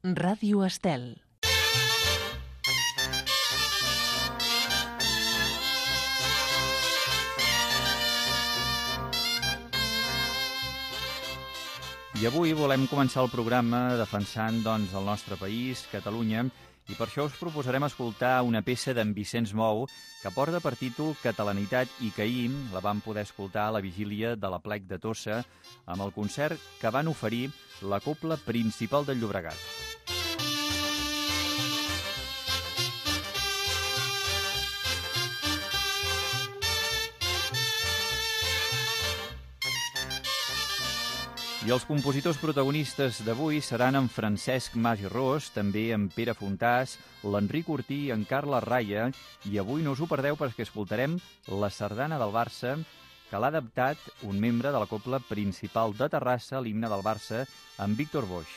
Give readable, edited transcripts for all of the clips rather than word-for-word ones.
Ràdio Estel. I avui volem començar el programa defensant el nostre país, Catalunya, i per això us proposarem escoltar una peça d'en Vicenç Mou que porta per títol Catalanitat i que ahir la vam poder escoltar a la vigília de l'Aplec de Tossa amb el concert que van oferir la Cobla Principal del Llobregat. I els compositors protagonistes d'avui seran en Francesc Mas i Ros, també en Pere Fontàs, l'Enric Ortí i en Carles Raya, i avui no us ho perdeu perquè escoltarem la sardana del Barça, que l'ha adaptat un membre de la Cobla Principal de Terrassa, l'himne del Barça, en Víctor Boix.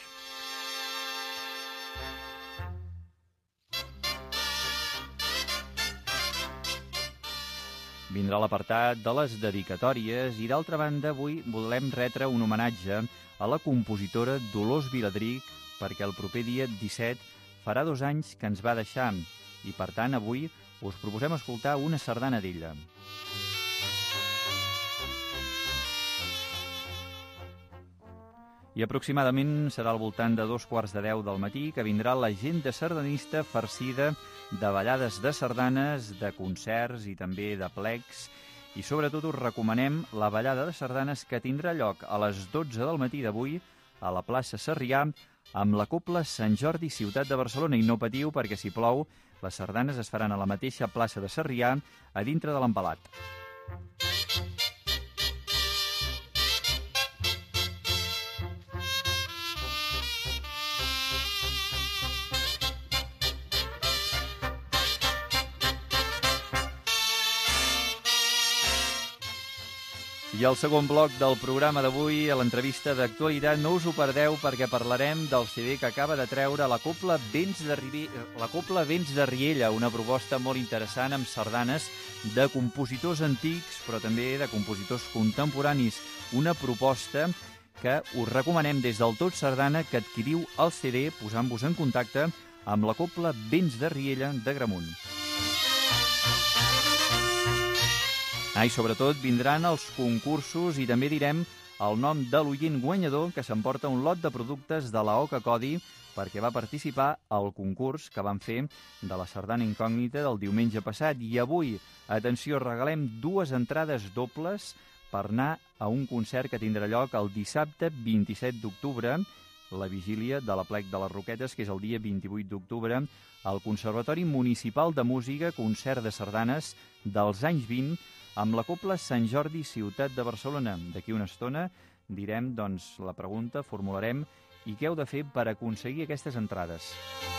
Vindrà l'apartat de les dedicatòries i, d'altra banda, avui volem retre un homenatge a la compositora Dolors Viladric perquè el proper dia 17 farà 2 anys que ens va deixar i, per tant, avui us proposem escoltar una sardana d'ella. I aproximadament serà al voltant de 2:15 del matí que vindrà l'agenda sardanista farcida de ballades de sardanes, de concerts i també de plecs. I sobretot us recomanem la ballada de sardanes que tindrà lloc a les 12 del matí d'avui a la plaça Sarrià amb la Cobla Sant Jordi Ciutat de Barcelona. I no patiu perquè si plou, les sardanes es faran a la mateixa plaça de Sarrià a dintre de l'Empalat. I al segon bloc del programa d'avui, a l'entrevista d'actualitat, no us ho perdeu perquè parlarem del CD que acaba de treure la Cobla Vents de Riella, una proposta molt interessant amb sardanes de compositors antics, però també de compositors contemporanis. Una proposta que us recomanem des del Tot Sardana que adquiriu el CD posant-vos en contacte amb la Cobla Vents de Riella de Gramunt. I sobretot vindran els concursos i també direm el nom de l'oient guanyador que s'emporta un lot de productes de la Oca Codi perquè va participar al concurs que van fer de la sardana incògnita del diumenge passat. I avui, atenció, regalem 2 entrades dobles per anar a un concert que tindrà lloc el dissabte 27 d'octubre, la vigília de l'Aplec de les Roquetes, que és el dia 28 d'octubre, al Conservatori Municipal de Música, concert de sardanes dels anys 20, amb la Cobla Sant Jordi Ciutat de Barcelona. D'aquí una estona direm, la pregunta, formularem i què heu de fer per aconseguir aquestes entrades.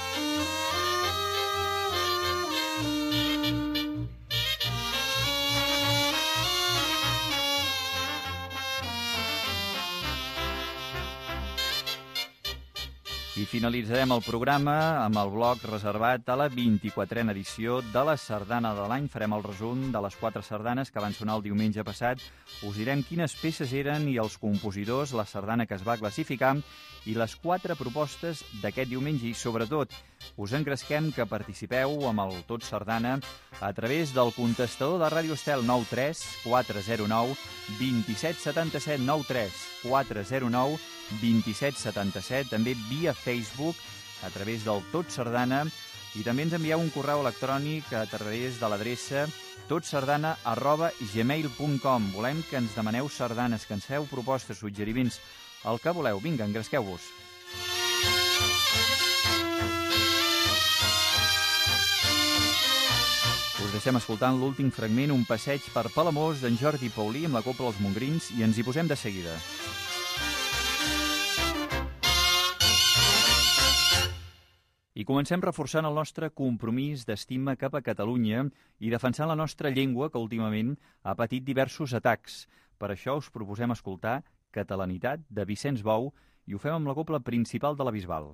I finalitzarem el programa amb el bloc reservat a la 24a edició de la Sardana de l'any. Farem el resum de les 4 sardanes que van sonar el diumenge passat. Us direm quines peces eren i els compositors, la sardana que es va classificar i les 4 propostes d'aquest diumenge. I sobretot us engresquem que participeu amb el Tot Sardana a través del contestador de Ràdio Estel 93 409 2777 93 409 2777, també via Facebook a través del Tot Sardana i també ens envieu un correu electrònic a través de l'adreça totsardana@gmail.com. Volem que ens demaneu sardanes, que ens feu propostes, suggeriments, el que voleu. Vinga, engresqueu-vos. Us deixem escoltant l'últim fragment, un passeig per Palamós d'en Jordi Paulí amb la Cobla Els Mongrins i ens hi posem de seguida. I comencem reforçant el nostre compromís d'estima cap a Catalunya i defensant la nostra llengua que últimament ha patit diversos atacs. Per això us proposem escoltar Catalanitat de Vicenç Mou i ho fem amb la Cobla Principal de la Bisbal.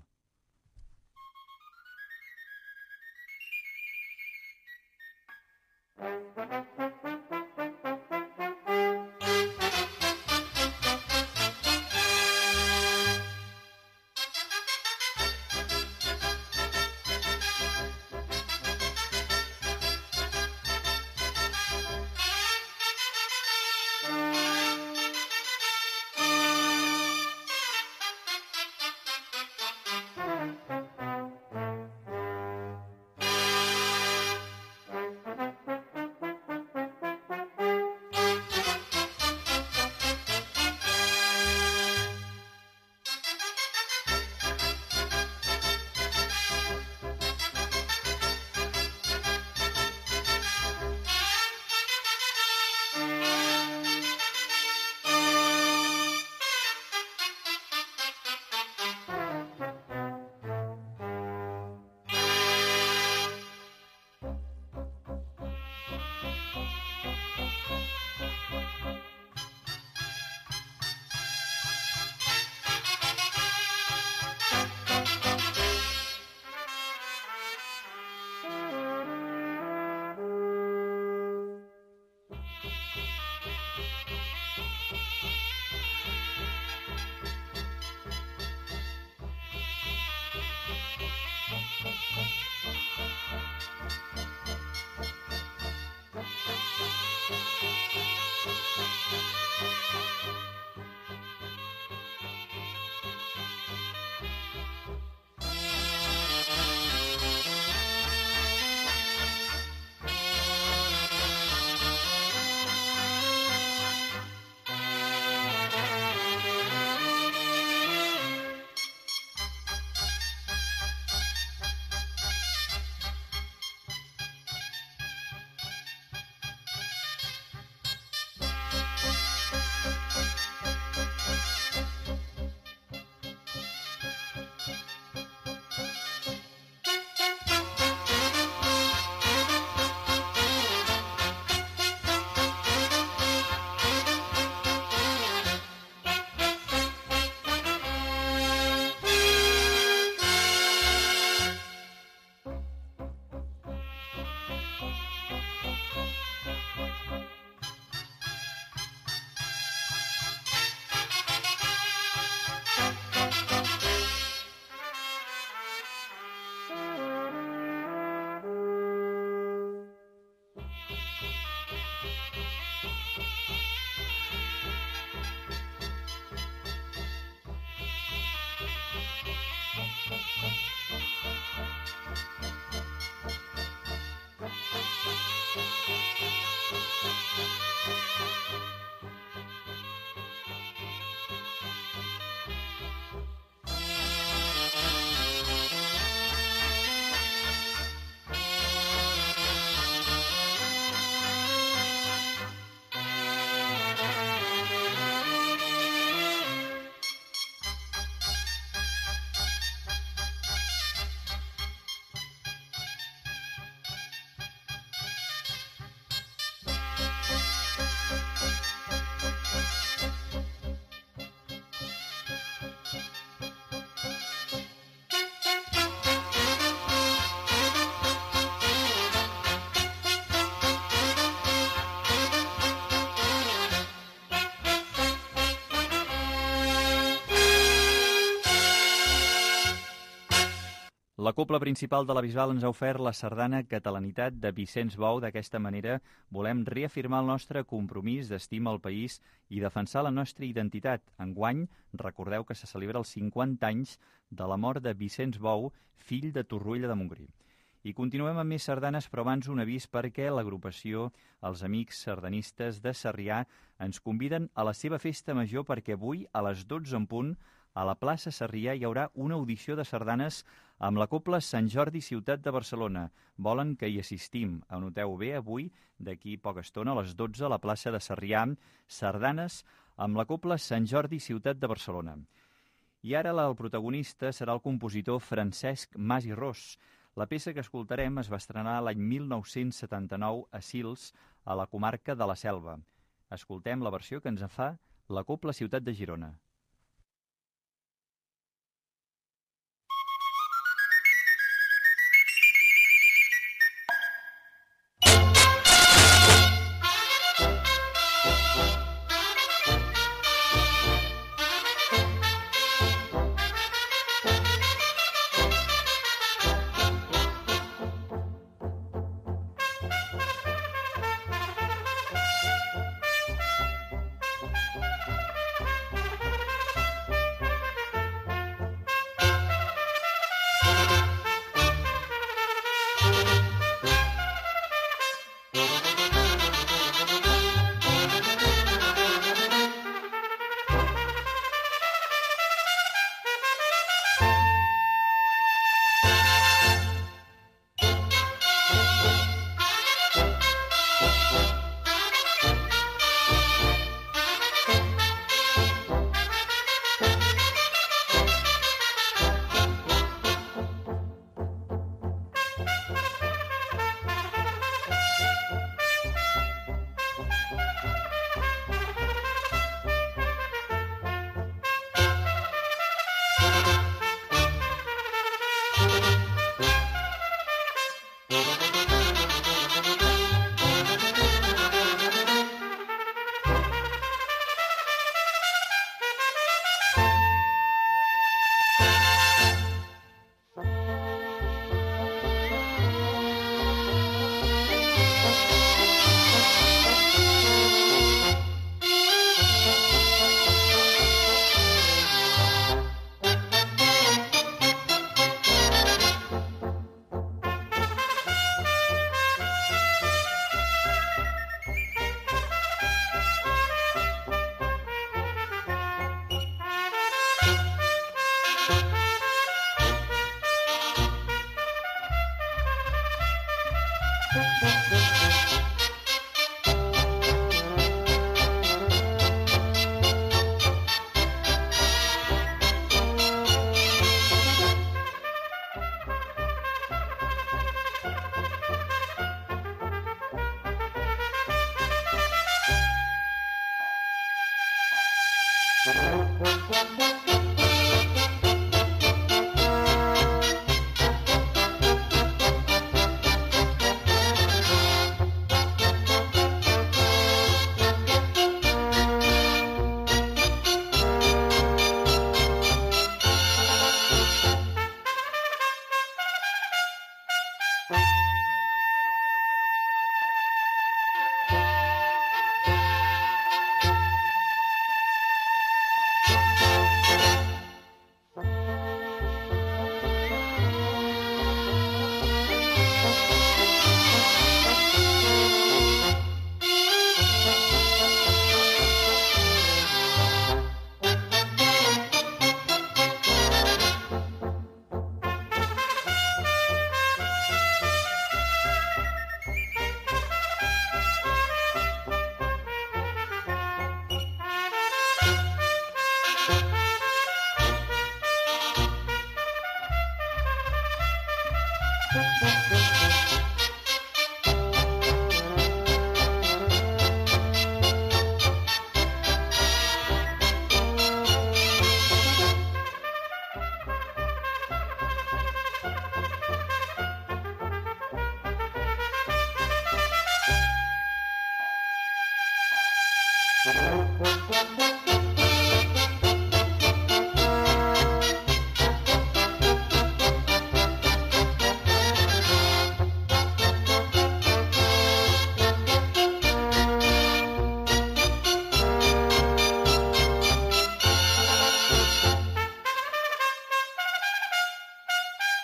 La cobla principal de la Bisbal ens ha ofert la sardana Catalanitat de Vicenç Bou. D'aquesta manera volem reafirmar el nostre compromís d'estima al país i defensar la nostra identitat. Enguany, recordeu que se celebra els 50 anys de la mort de Vicenç Bou, fill de Torroella de Montgrí. I continuem amb més sardanes, però abans un avís perquè l'agrupació Els Amics Sardanistes de Sarrià ens conviden a la seva festa major perquè avui, a les 12 en punt, a la plaça Sarrià hi haurà una audició de sardanes amb la cobla Sant Jordi Ciutat de Barcelona. Volen que hi assistim. Anoteu bé, avui, d'aquí poca estona, a les 12, a la plaça de Sarrià, sardanes amb la cobla Sant Jordi Ciutat de Barcelona. I ara el protagonista serà el compositor Francesc Mas i Ros. La peça que escoltarem es va estrenar l'any 1979 a Sils, a la comarca de la Selva. Escoltem la versió que ens en fa la cobla Ciutat de Girona.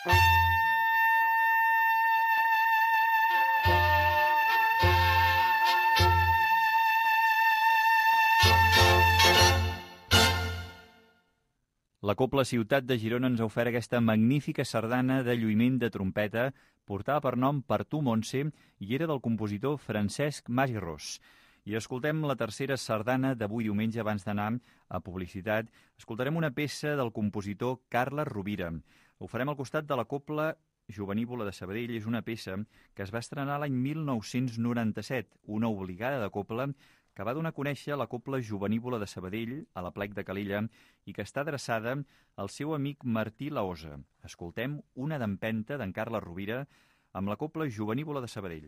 La Cobla Ciutat de Girona ens ha ofert aquesta magnífica sardana de lluïment de trompeta, portada per nom Per tu, Montse, i era del compositor Francesc Mas i Ros. I escoltem la tercera sardana d'avui diumenge abans d'anar a publicitat. Escoltarem una peça del compositor Carles Rovira. Ho farem al costat de la Cobla Jovenívola de Sabadell. És una peça que es va estrenar l'any 1997, una obligada de cobla que va donar a conèixer la Cobla Jovenívola de Sabadell, a la Plec de Calella, i que està adreçada al seu amic Martí Laosa. Escoltem una d'empenta d'en Carles Rovira amb la Cobla Jovenívola de Sabadell.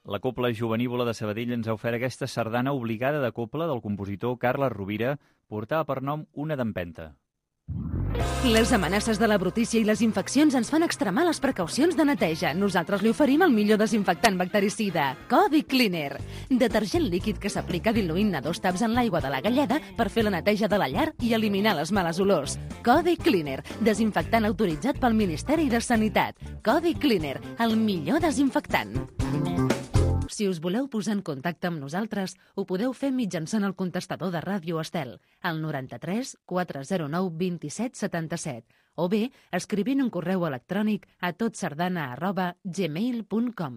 La Cobla Jovenívola de Sabadell ens ha ofert aquesta sardana obligada de cobla del compositor Carles Rovira, portada per nom Una d'empenta. Les amenaces de la brutícia i les infeccions ens fan extremar les precaucions de neteja. Nosaltres li oferim el millor desinfectant bactericida, Codi Cleaner. Detergent líquid que s'aplica diluint a 2 taps en l'aigua de la galleda per fer la neteja de la llar i eliminar les males olors. Codi Cleaner, desinfectant autoritzat pel Ministeri de Sanitat. Codi Cleaner, el millor desinfectant. Si us voleu posar en contacte amb nosaltres, ho podeu fer mitjançant el contestador de Ràdio Estel, al 93 409 27 77, o bé escrivint un correu electrònic a totsardana@gmail.com.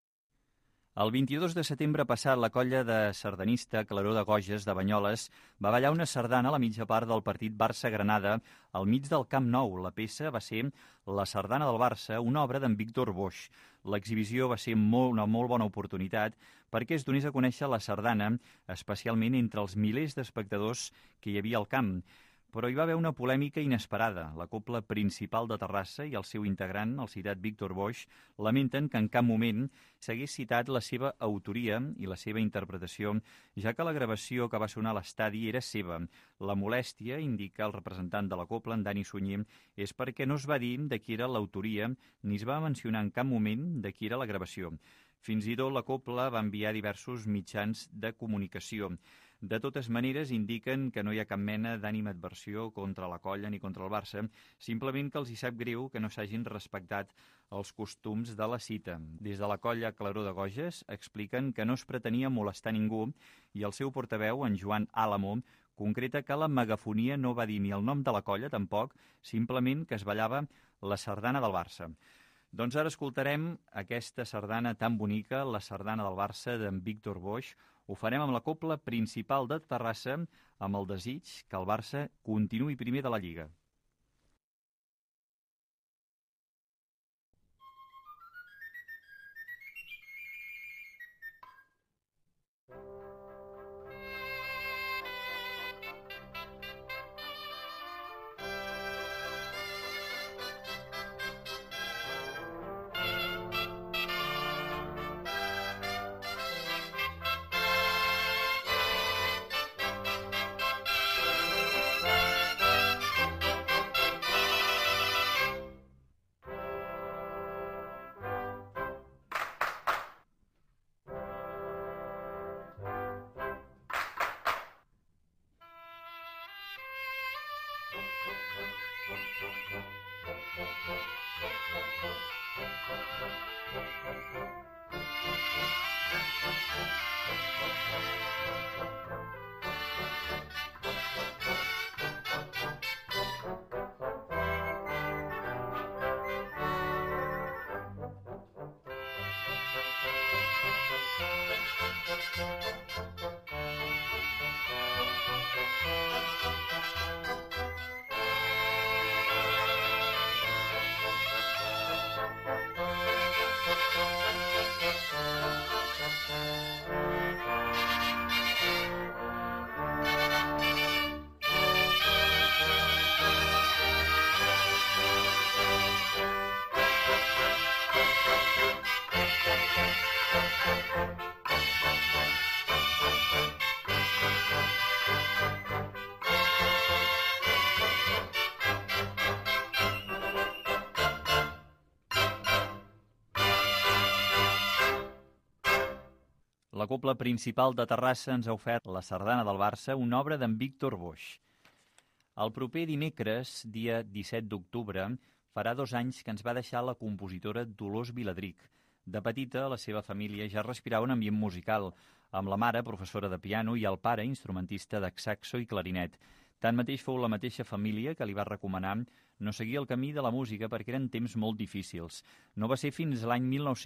El 22 de setembre passat, la colla de sardanista Claror de Goges de Banyoles va ballar una sardana a la mitja part del partit Barça-Granada al mig del Camp Nou. La peça va ser La sardana del Barça, una obra d'en Víctor Boix. L'exhibició va ser una molt bona oportunitat perquè es donés a conèixer la sardana, especialment entre els milers d'espectadors que hi havia al camp. Però hi va haver una polèmica inesperada. La cobla principal de Terrassa i el seu integrant, el citat Víctor Boix, lamenten que en cap moment s'hagués citat la seva autoria i la seva interpretació, ja que la gravació que va sonar a l'estadi era seva. La molèstia, indica el representant de la cobla, en Dani Sunyer, és perquè no es va dir de qui era l'autoria ni es va mencionar en cap moment de qui era la gravació. Fins i tot la cobla va enviar diversos mitjans de comunicació. De totes maneres, indiquen que no hi ha cap mena d'animadversió contra la colla ni contra el Barça, simplement que els hi sap greu que no s'hagin respectat els costums de la cita. Des de la colla Claror de Goges expliquen que no es pretenia molestar ningú i el seu portaveu, en Joan Álamo, concreta que la megafonia no va dir ni el nom de la colla, tampoc, simplement que es ballava la sardana del Barça. Doncs ara escoltarem aquesta sardana tan bonica, la sardana del Barça d'en Víctor Boix. Ho farem amb la cobla principal de Terrassa, amb el desig que el Barça continuï primer de la Lliga. La cobla principal de Terrassa ens ha ofert la sardana del Barça, una obra d'en Víctor Boix. El proper dimecres, dia 17 d'octubre, farà 2 anys que ens va deixar la compositora Dolors Viladric. De petita, la seva família ja respirava un ambient musical, amb la mare, professora de piano, i el pare, instrumentista de saxo i clarinet. Tanmateix fou la mateixa família que li va recomanar no seguir el camí de la música perquè eren temps molt difícils. No va ser fins l'any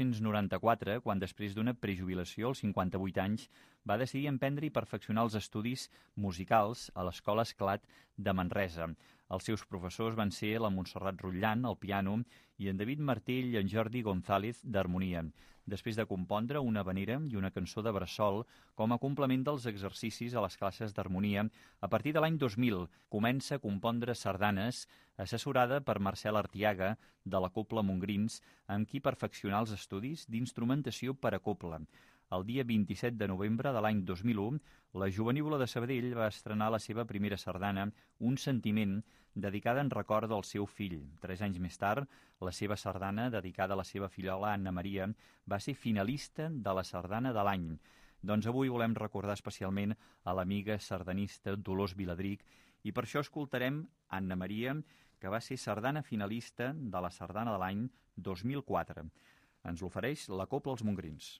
1994, quan després d'una prejubilació als 58 anys, va decidir emprendre i perfeccionar els estudis musicals a l'Escola Esclat de Manresa. Els seus professors van ser la Montserrat Rotllant, al piano, i en David Martell i en Jordi González, d'harmonia. després de compondre una havanera i una cançó de bressol com a complement dels exercicis a les classes d'harmonia. A partir de l'any 2000 comença a compondre sardanes, assessorada per Marcel Artiaga, de la Cobla Montgrins, amb qui perfeccionà els estudis d'instrumentació per a cobla. El dia 27 de novembre de l'any 2001, la Jovenívola de Sabadell va estrenar la seva primera sardana, Un sentiment, dedicada en record del seu fill. 3 anys més tard, la seva sardana, dedicada a la seva fillola Anna Maria, va ser finalista de la sardana de l'any. Doncs avui volem recordar especialment a l'amiga sardanista Dolors Viladric i per això escoltarem Anna Maria, que va ser sardana finalista de la sardana de l'any 2004. Ens l'ofereix la Cobla Els Montgrins.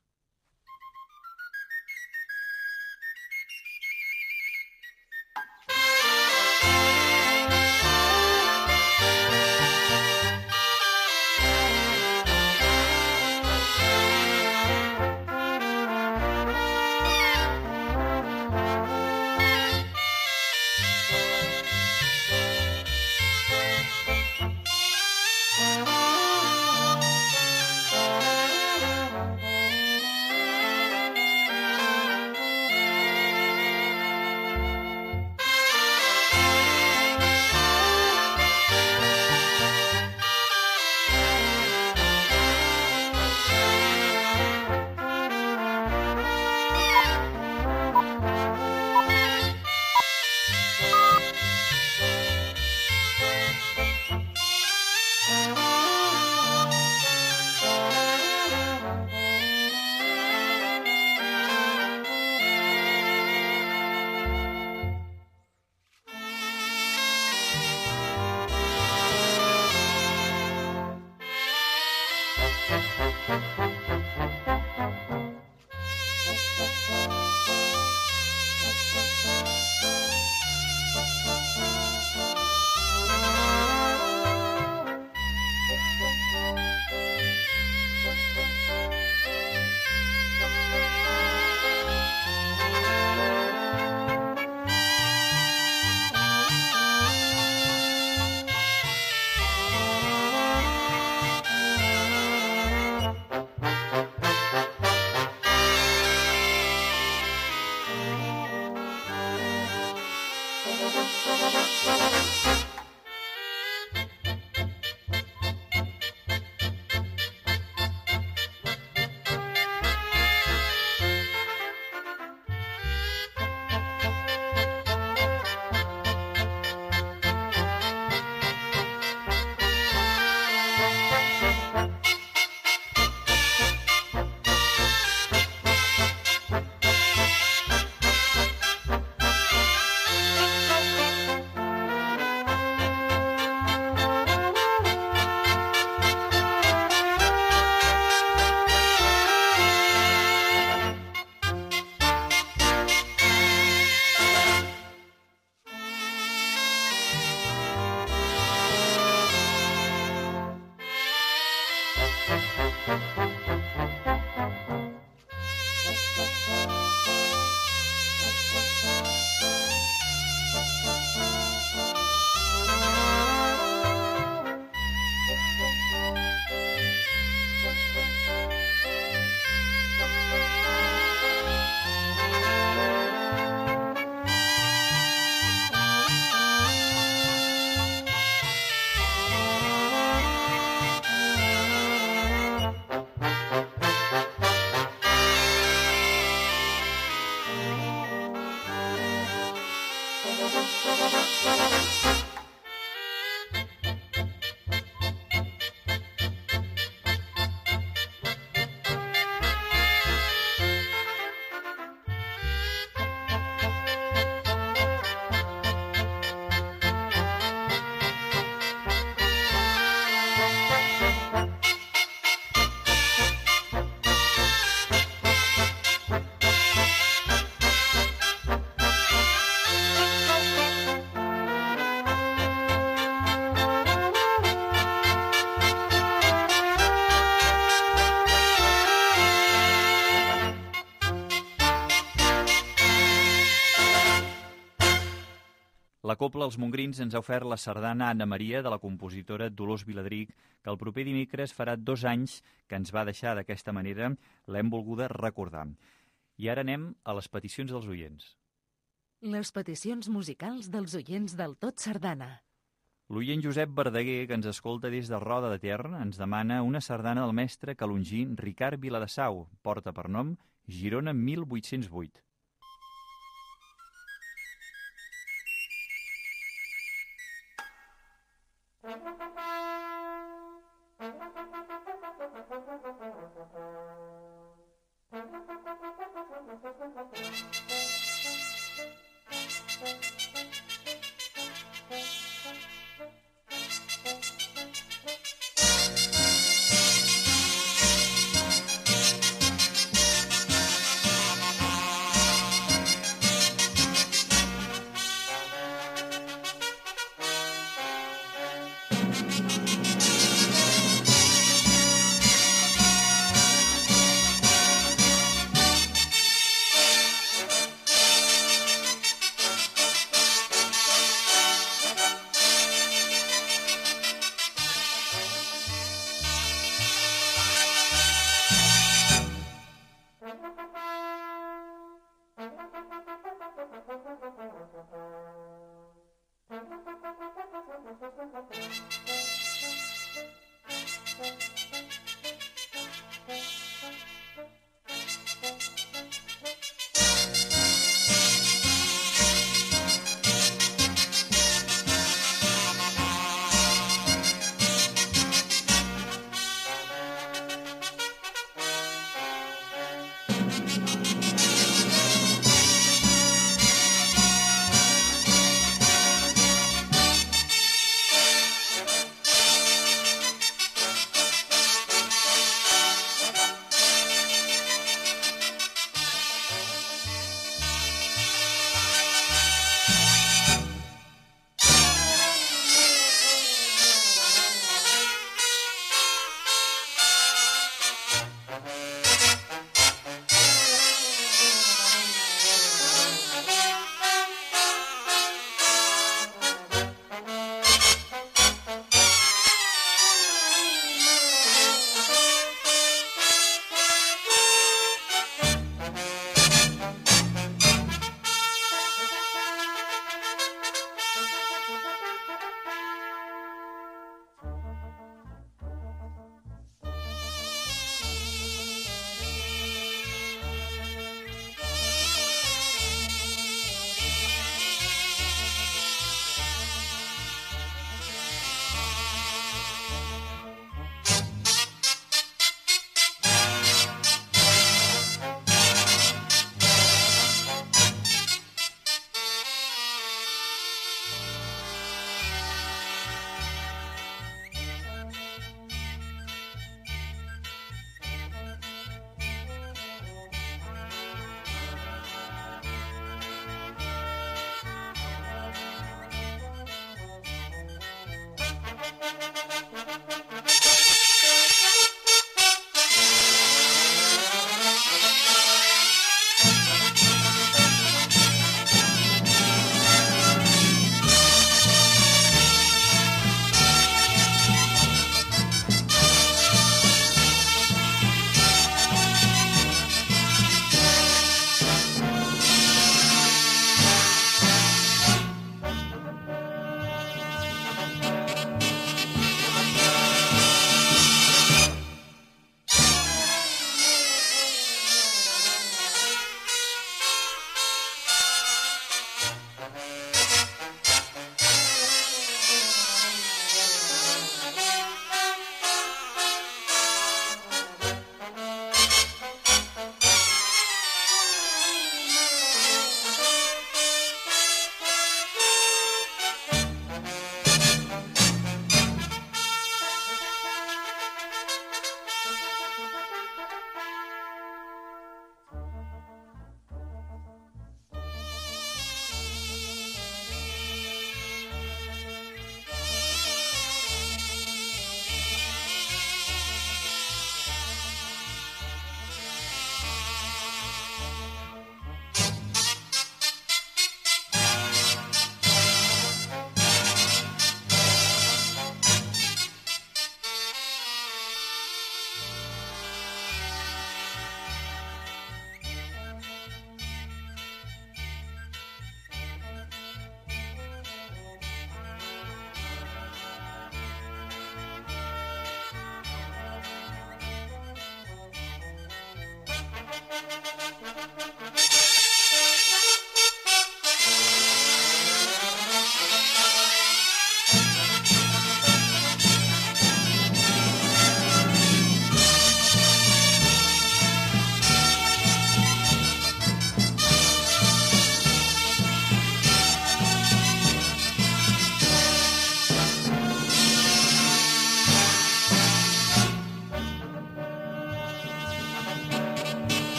La Cobla Els Mongrins ens ha ofert la sardana Anna Maria de la compositora Dolors Viladric, que el proper dimecres farà 2 anys que ens va deixar d'aquesta manera, l'hem volguda recordar. I ara anem a les peticions dels oients. Les peticions musicals dels oients del Tot Sardana. L'oient Josep Verdaguer, que ens escolta des de Roda de Ter, ens demana una sardana del mestre calongí Ricard Viladasau, porta per nom Girona 1808.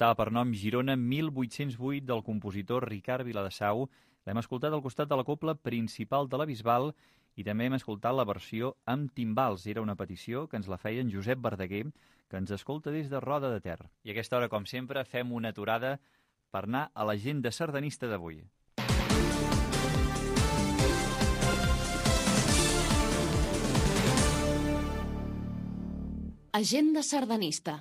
Portava per nom Girona 1808 del compositor Ricard Viladesau. L'hem escoltat al costat de la cobla principal de la Bisbal i també hem escoltat la versió amb timbals. Era una petició que ens la feien Josep Verdaguer, que ens escolta des de Roda de Ter. I a aquesta hora, com sempre, fem una aturada per anar a l'agenda sardanista d'avui. Agenda sardanista.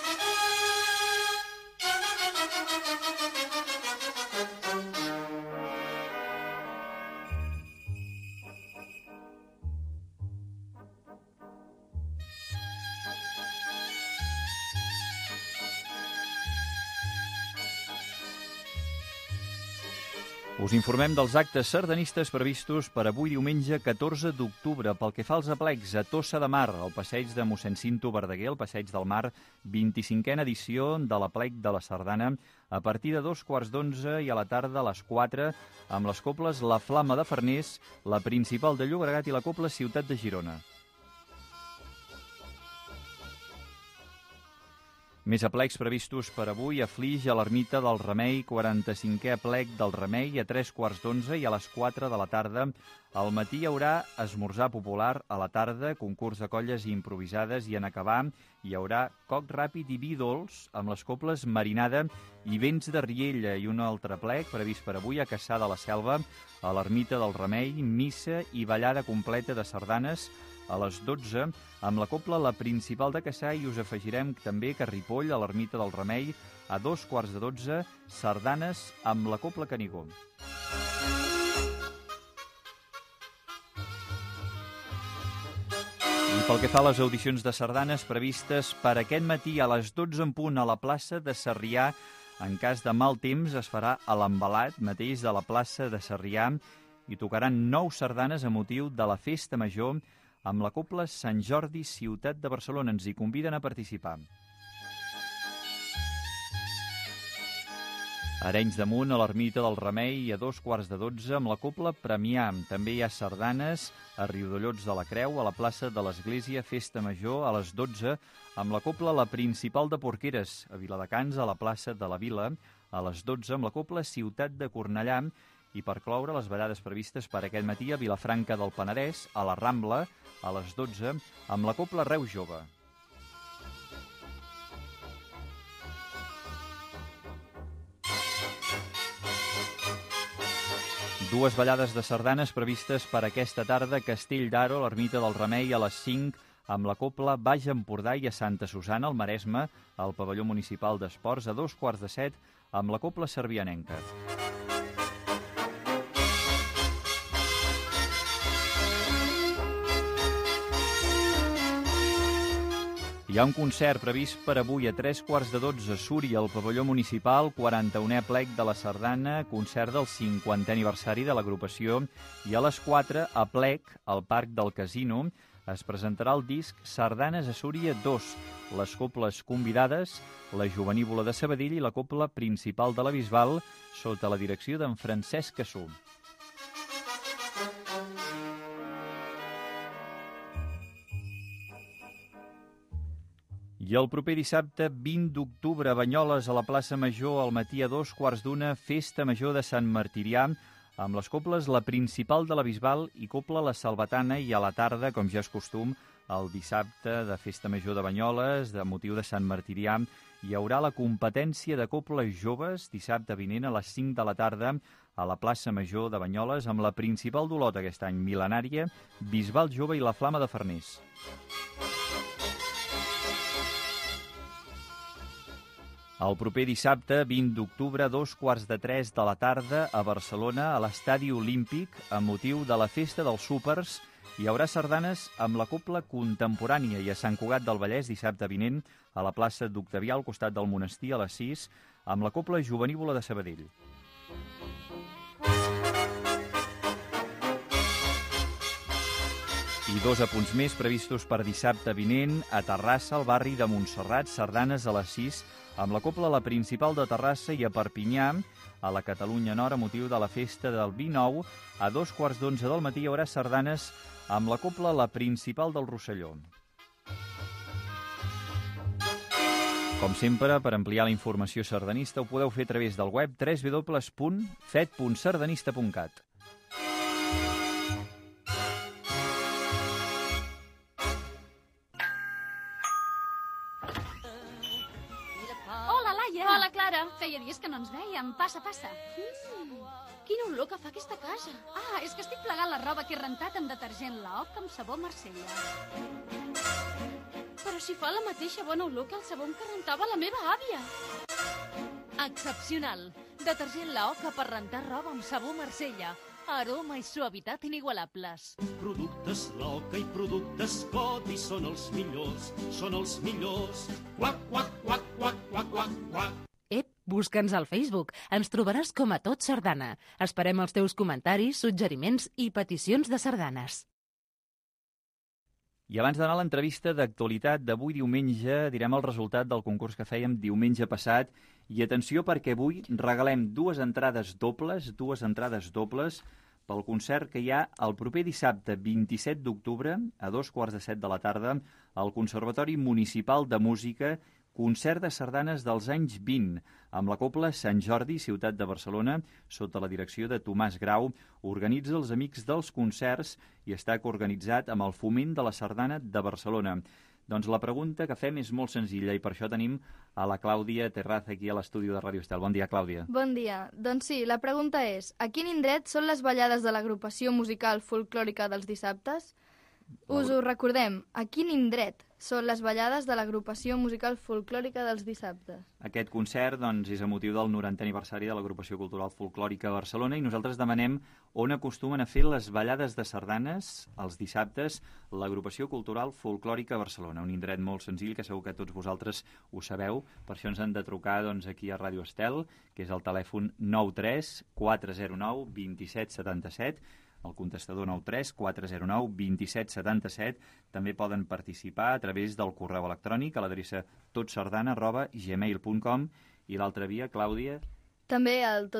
Us informem dels actes sardanistes previstos per avui diumenge 14 d'octubre. Pel que fa als aplecs, a Tossa de Mar, al passeig de mossèn Cinto Verdaguer, al passeig del Mar, 25a edició de l'aplec de la sardana, a partir de 2:15 i a la tarda a les 4, amb les cobles La Flama de Farners, la Principal de Llobregat i la cobla Ciutat de Girona. Més aplecs previstos per avui a Flix, a l'Ermita del Remei, 45è aplec del Remei, a 3:15 i a les 4 de la tarda. Al matí hi haurà esmorzar popular, a la tarda concurs de colles improvisades i en acabar hi haurà coc ràpid i vi dolç amb les cobles Marinada i Vents de Riella, i un altre aplec previst per avui a Cassà de la Selva, a l'Ermita del Remei, missa i ballada completa de sardanes a les 12, amb la cobla La Principal de Cassà, i us afegirem també que a Ripoll, a l'Ermita del Remei, a 2:15, sardanes amb la cobla Canigó. I pel que fa a les audicions de sardanes previstes per aquest matí a les 12 en punt a la plaça de Sarrià, en cas de mal temps es farà a l'embalat mateix de la plaça de Sarrià i tocaran 9 sardanes a motiu de la Festa Major amb la cobla Sant Jordi Ciutat de Barcelona. Ens hi conviden a participar. A Arenys de Munt, a l'Ermita del Remei, a 2:15 amb la cobla Premià. També hi ha sardanes a Riudellots de la Creu, a la plaça de l'Església, Festa Major, a les 12, amb la cobla La Principal de Porqueres, a Viladecans, a la plaça de la Vila, a les 12, amb la cobla Ciutat de Cornellà, i per cloure les ballades previstes per aquest matí a Vilafranca del Penedès, a la Rambla, a les 12, amb la cobla Reus Jove. Dues ballades de sardanes previstes per aquesta tarda a Castell d'Aro, a l'Ermita del Remei, a les 5, amb la cobla Baix Empordà, i a Santa Susana, al Maresme, al pavelló municipal d'esports, a 2:15, amb la cobla Cervianenca. Hi ha un concert previst per avui a 3:15 a Súria, al pavelló municipal, 41è aplec de la sardana, concert del 50è aniversari de l'agrupació, i a les 4 aplec al Parc del Casino es presentarà el disc Sardanes a Súria 2, les cobles convidades, la Jovenívola de Sabadell i la cobla Principal de la Bisbal, sota la direcció d'en Francesc Cassú. I el proper dissabte, 20 d'octubre, a Banyoles, a la plaça Major, al matí a 2:15, Festa Major de Sant Martirià, amb les cobles La Principal de la Bisbal i cobla La Salvatana, i a la tarda, com ja és costum, el dissabte de Festa Major de Banyoles, de motiu de Sant Martirià, hi haurà la competència de cobles joves dissabte vinent a les 5 de la tarda a la plaça Major de Banyoles, amb la principal d'Olot aquest any, mil·lenària, Bisbal Jove i la Flama de Farners. El proper dissabte, 20 d'octubre, a 2:15 de la tarda, a Barcelona, a l'Estadi Olímpic, amb motiu de la Festa dels Súpers, hi haurà sardanes amb la cobla contemporània, i a Sant Cugat del Vallès, dissabte vinent, a la plaça d'Octavià, al costat del monestir, a les 6, amb la cobla Jovenívola de Sabadell. I 2 apunts més previstos per dissabte vinent, a Terrassa, al barri de Montserrat, sardanes a les 6, amb la cobla La Principal de Terrassa, i a Perpinyà, a la Catalunya Nord, a motiu de la festa del vi nou, a 2:15 del matí hi haurà sardanes amb la cobla La Principal del Rosselló. Com sempre, per ampliar la informació sardanista ho podeu fer a través del web www.fet.sardanista.cat. Hola, Laia! Hola, Clara! Feia dies que no ens vèiem. Passa, passa. Quina olor que fa aquesta casa. Ah, és que estic plegant la roba que he rentat amb detergent Laoc amb sabó Marsella. Però si fa la mateixa bona olor que el sabó que rentava la meva àvia. Excepcional. Detergent Laoc per rentar roba amb sabó Marsella. Aroma i suavitat inigualables. Productes Laoc i productes Codi són els millors, són els millors. Quac, quac, quac, quac, quac, quac, quac. Busca'ns al Facebook. Ens trobaràs com a Tot Sardana. Esperem els teus comentaris, suggeriments i peticions de sardanes. I abans d'anar a l'entrevista d'actualitat d'avui diumenge, direm el resultat del concurs que fèiem diumenge passat. I atenció, perquè avui regalem dues entrades dobles pel concert que hi ha el proper dissabte 27 d'octubre a 2:15 de la tarda al Conservatori Municipal de Música, concert de sardanes dels anys 20, amb la Cobla Sant Jordi, ciutat de Barcelona, sota la direcció de Tomàs Grau. Organitza els Amics dels Concerts i està coorganitzat amb el Foment de la Sardana de Barcelona. Doncs la pregunta que fem és molt senzilla i per això tenim a la Clàudia Terraza aquí a l'estudi de Ràdio Estel. Bon dia, Clàudia. Bon dia. Doncs sí, la pregunta és: a quin indret són les ballades de l'agrupació musical folclòrica dels dissabtes? Us ho recordem, a quin indret són les ballades de l'agrupació musical folclòrica dels dissabtes? Aquest concert doncs, és a motiu del 90è aniversari de l'Agrupació Cultural Folclòrica de Barcelona i nosaltres demanem on acostumen a fer les ballades de sardanes els dissabtes l'Agrupació Cultural Folclòrica de Barcelona. Un indret molt senzill que segur que tots vosaltres ho sabeu. Per això ens han de trucar doncs, aquí a Ràdio Estel, que és el telèfon 93 409 2777, el contestador 93 409 2777. També poden participar a través del correu electrònic a l'adreça totsardana@gmail.com i l'altra via, Clàudia? També al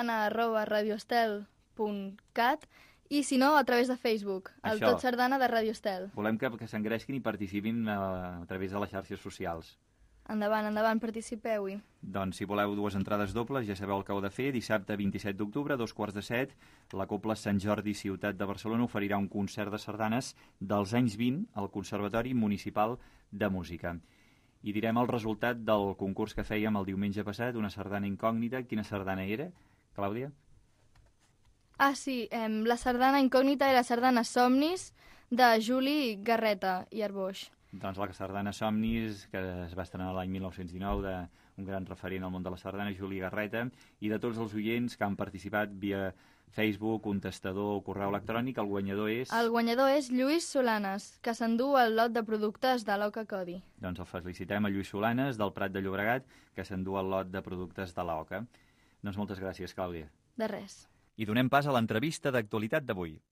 totsardana@radioestel.cat i, si no, a través de Facebook, el Tot Sardana de Ràdio Estel. Volem que s'engresquin i participin a través de les xarxes socials. Endavant, endavant, participeu-hi. Doncs si voleu dues entrades dobles, ja sabeu el que heu de fer. Dissabte 27 d'octubre, a 2:15, la Cobla Sant Jordi, ciutat de Barcelona, oferirà un concert de sardanes dels anys 20 al Conservatori Municipal de Música. I direm el resultat del concurs que fèiem el diumenge passat, una sardana incògnita. Quina sardana era, Clàudia? Ah, sí, la sardana incògnita era Sardana Somnis, de Juli Garreta i Arboix. Doncs la sardana Somnis, que es va estrenar l'any 1919, d'un gran referent al món de la sardana, Juli Garreta, i de tots els oients que han participat via Facebook, contestador o correu electrònic. El guanyador és... El guanyador és Lluís Solanes, que s'endú el lot de productes de l'Oca Codi. Doncs el felicitem a Lluís Solanes, del Prat de Llobregat, que s'endú el lot de productes de l'Oca. Doncs moltes gràcies, Clàudia. De res. I donem pas a l'entrevista d'actualitat d'avui.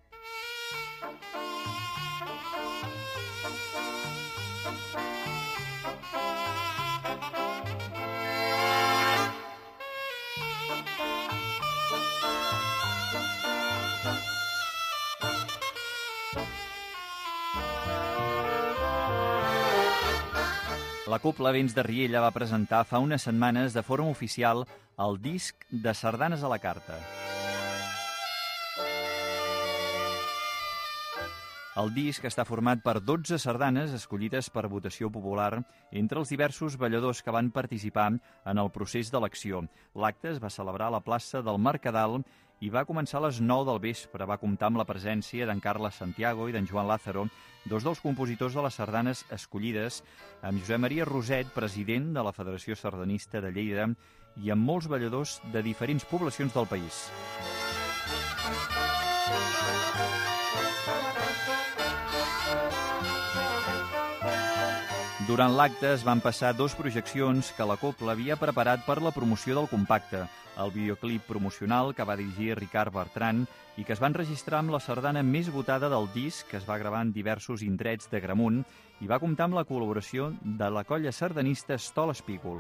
La Cobla Vents de Riella va presentar fa unes setmanes de forma oficial el disc de sardanes a la carta. El disc està format per 12 sardanes escollides per votació popular entre els diversos balladors que van participar en el procés d'elecció. L'acte es va celebrar a la plaça del Mercadal i va començar a les 9 del vespre. Va comptar amb la presència d'en Carles Santiago i d'en Joan Lázaro, dos dels compositors de les sardanes escollides, amb Josep Maria Roset, president de la Federació Sardanista de Lleida, i amb molts balladors de diferents poblacions del país. Durant l'acte es van passar 2 projeccions que la Cobla havia preparat per la promoció del compacte, el videoclip promocional que va dirigir Ricard Bertran i que es va enregistrar amb la sardana més votada del disc, que es va gravar en diversos indrets d'Agramunt i va comptar amb la col·laboració de la colla sardanista Estol Espígol.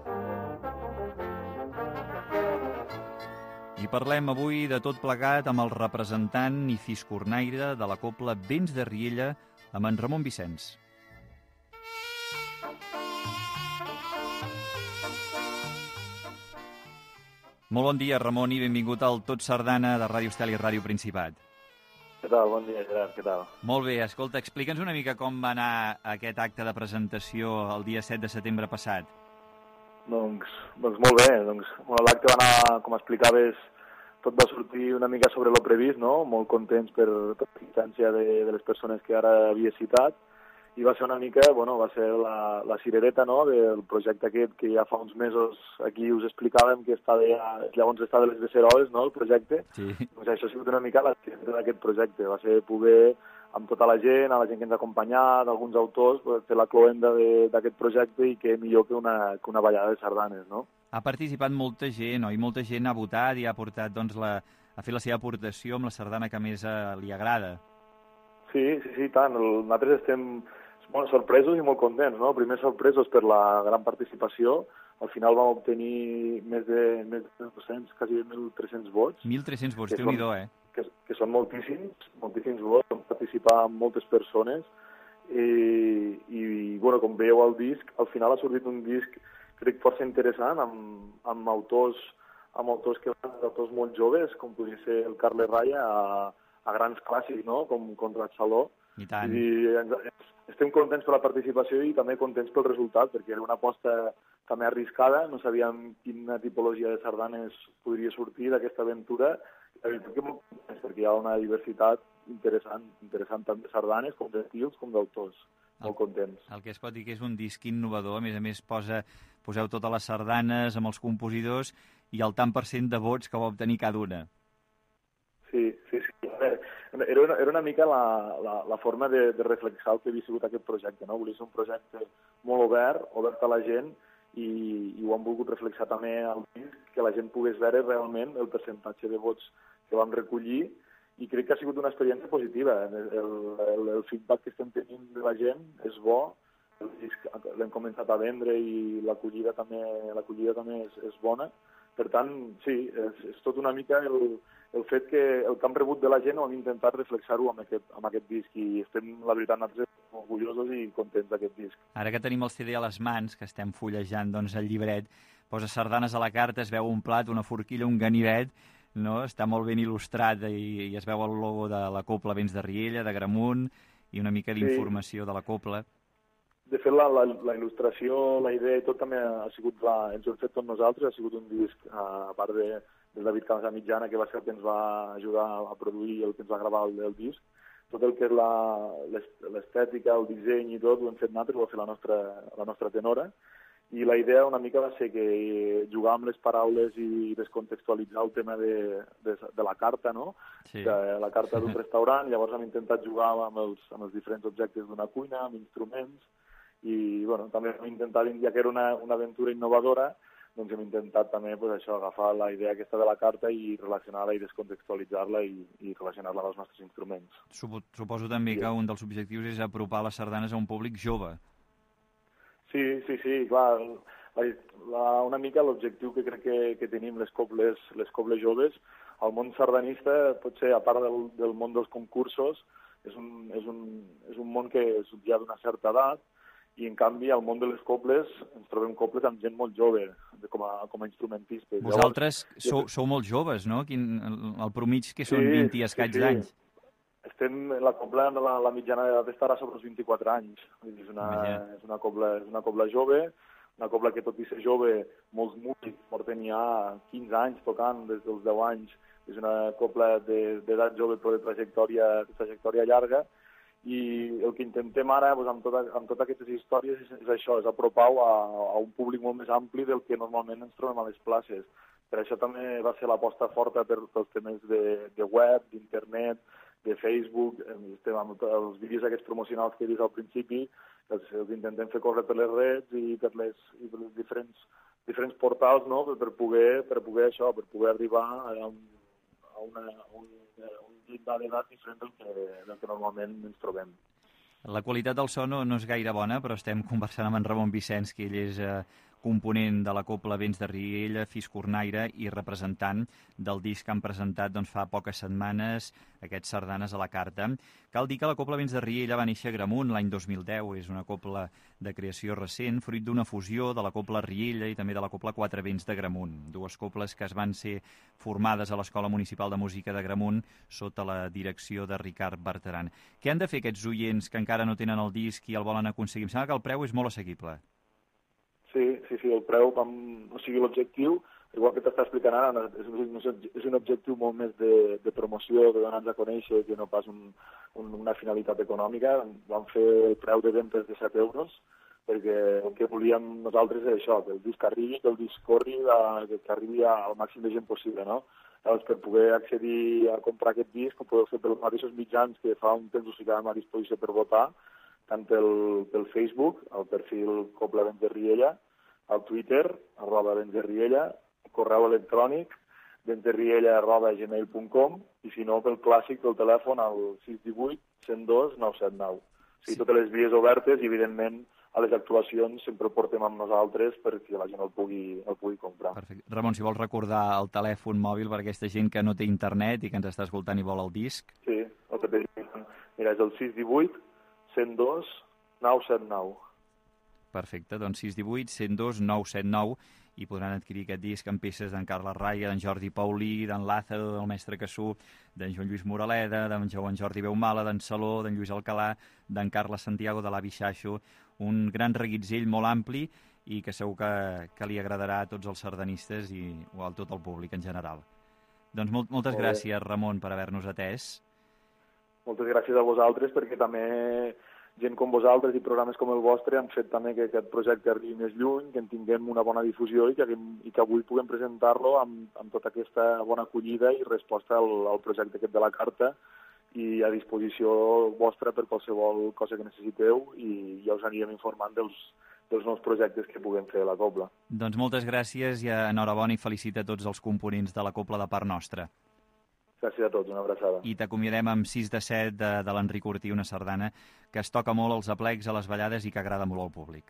I parlem avui de tot plegat amb el representant i fiscornaire de la Cobla Vents de Riella, amb en Ramon Vicenç. Molt bon dia, Ramon, i benvingut al Tot Sardana de Ràdio Estel i Ràdio Principat. Què tal? Bon dia, Gerard, què tal? Molt bé, escolta, explica'ns una mica com va anar aquest acte de presentació el dia 7 de setembre passat. Doncs molt bé, l'acte va anar, com explicaves, tot va sortir una mica sobre lo previst, no? Molt contents per l'assistència de les persones que ara havia citat, i va ser una mica, va ser la cirereta, no?, del projecte aquest que ja fa uns mesos aquí us explicàvem que llavors estava de les beceroles, no?, el projecte. Sí. Doncs això ha sigut una mica la cirereta d'aquest projecte, va ser poder, amb tota la gent que ens ha acompanyat, alguns autors, fer la cloenda d'aquest projecte, i què millor que una ballada de sardanes, no? Ha participat molta gent, oi? Molta gent ha votat i ha portat, ha fet la seva aportació amb la sardana que més li agrada. Sí, tant. Nosaltres estem sorpresos i molt contents, no? Primer sorpresos per la gran participació. Al final vam obtenir més de 200, quasi 1.300 vots. 1.300 vots, Déu-n'hi-do, Que són moltíssims vots, van participar moltes persones. I com veieu al disc, al final ha sortit un disc, crec, força interessant, amb autors molt joves, com podria ser el Carles Raya, a grans clàssics, no?, com Conrad Saló. I tant. I estem contents per la participació i també contents pel resultat, perquè era una aposta també arriscada, no sabíem quina tipologia de sardanes podria sortir d'aquesta aventura. La veritat que molt contents, perquè hi ha una diversitat interessant tant de sardanes com d'estils com d'autors. Molt contents. El que es pot dir que és un disc innovador, a més poseu totes les sardanes amb els compositors i el tant per cent de vots que va obtenir cada una. Sí. Era una mica la forma de reflexar el que havia sigut aquest projecte, no? Volia ser un projecte molt obert a la gent, i ho han volgut reflexar també al disc, que la gent pogués veure realment el percentatge de vots que vam recollir, i crec que ha sigut una experiència positiva. El feedback que estem tenint de la gent és bo, el disc l'hem començat a vendre i l'acollida també és bona. Per tant, sí, és tot una mica el fet que el que hem rebut de la gent ho hem intentat reflexar-ho amb aquest disc, i estem, la veritat, nosaltres orgullosos i contents d'aquest disc. Ara que tenim el CD a les mans, que estem fullejant el llibret, posa sardanes a la carta, es veu un plat, una forquilla, un ganivet, no? Està molt ben il·lustrat i es veu el logo de la Copla Vents de Riella, de Gramunt, i una mica d'informació de la Copla. De fet, la il·lustració, la idea i tot també ha sigut ens ho hem fet tots nosaltres, ha sigut un disc, a part de David Camasa Mitjana, que va ser el que ens va ajudar a produir, el que ens va gravar el disc. Tot el que és l'estètica, el disseny i tot, ho hem fet nosaltres, ho va fer la nostra tenora. I la idea una mica va ser que jugar amb les paraules i descontextualitzar el tema de la carta, no? Sí. La carta d'un restaurant. Llavors hem intentat jugar amb els diferents objectes d'una cuina, amb instruments, i també hem intentat, ja que era una aventura innovadora, doncs hem intentat també agafar la idea aquesta de la carta i relacionar-la i descontextualitzar-la i relacionar-la amb els nostres instruments. Suposo també que un dels objectius és apropar les sardanes a un públic jove. Sí, clar. Una mica l'objectiu que crec que tenim les cobles joves, el món sardanista, potser a part del món dels concursos, és un món que és ja d'una certa edat, i en canvi al món de les cobles ens trobem cobles amb gent molt jove com a instrumentistes. Vosaltres sou molt joves, no? El promig que són 20 i escaig d'anys. La cobla, la mitjana d'edat estarà sobre els 24 anys. És una cobla jove, una cobla que tot i ser jove, molts músics porten ja 15 anys tocant des dels 10 anys. És una cobla d'edat jove però de trajectòria llarga, i el que intentem ara amb totes aquestes històries és això, és apropar-ho a un públic molt més ampli del que normalment ens trobem a les places. Per això també va ser l'aposta forta pels temes de web, d'internet, de Facebook, amb els vídeos aquests promocionals que he vist al principi, els intentem fer córrer per les reds i per les diferents portals, no?, per poder arribar a un llindar d'edat diferent del que normalment ens trobem. La qualitat del so no és gaire bona, però estem conversant amb en Ramon Vicenç, que ell és component de la Cobla Vents de Riella, fiscornaire i representant del disc que han presentat fa poques setmanes, aquests sardanes a la carta. Cal dir que la Cobla Vents de Riella va néixer a Gramunt l'any 2010, és una cobla de creació recent, fruit d'una fusió de la Cobla Riella i també de la Cobla Quatre Vents de Gramunt, dues cobles que es van ser formades a l'Escola Municipal de Música de Gramunt sota la direcció de Ricard Bertran. Què han de fer aquests oients que encara no tenen el disc i el volen aconseguir? Em sembla que el preu és molt assequible. Sí, el preu, l'objectiu, igual que t'està explicant ara, és un objectiu molt més de promoció, de donar-nos a conèixer, que no pas una finalitat econòmica. Vam fer el preu de ventes de 7 euros, perquè el que volíem nosaltres és això, que el disc arribi, que el disc corri, que arribi al màxim de gent possible, no? Llavors, per poder accedir a comprar aquest disc, ho podeu fer pels mateixos mitjans que fa un temps us ficàvem a disposició per votar, tant pel Facebook, el perfil Cobla Vents de Riella, al Twitter, @ventsderiella, correu electrònic, ventsderiella@gmail.com, i si no, pel clàssic del telèfon al 618 102 979. O sigui, totes les vies obertes i, evidentment, a les actuacions sempre ho portem amb nosaltres perquè la gent el pugui comprar. Perfecte. Ramon, si vols recordar el telèfon mòbil per a aquesta gent que no té internet i que ens està escoltant i vol el disc. Sí, mira, és el 618 102 979. Perfecte, doncs 618 102 979 i podran adquirir aquest disc amb peces d'en Carles Raya, d'en Jordi Paulí, d'en Lázaro, del Mestre Cassú, d'en Joan Lluís Moraleda, d'en Jordi Beumala, d'en Saló, d'en Lluís Alcalà, d'en Carles Santiago, de l'Avi Xaixo, un gran reguitzell molt ampli i que segur que li agradarà a tots els sardanistes i a tot el públic en general. Doncs moltes gràcies, Ramon, per haver-nos atès. Moltes gràcies a vosaltres, perquè també gent com vosaltres i programes com el vostre han fet també que aquest projecte arribi més lluny, que en tinguem una bona difusió i que avui puguem presentar-lo amb tota aquesta bona acollida i resposta al projecte aquest de la carta, i a disposició vostra per qualsevol cosa que necessiteu, i ja us anirem informant dels nous projectes que puguem fer a la Cobla. Doncs moltes gràcies i enhorabona i felicita a tots els components de la Cobla de part nostra. Gràcies a tots, una abraçada. I t'acomiadem amb 6 de 7 de l'Enric Ortí, una sardana que es toca molt als aplecs, a les ballades i que agrada molt al públic.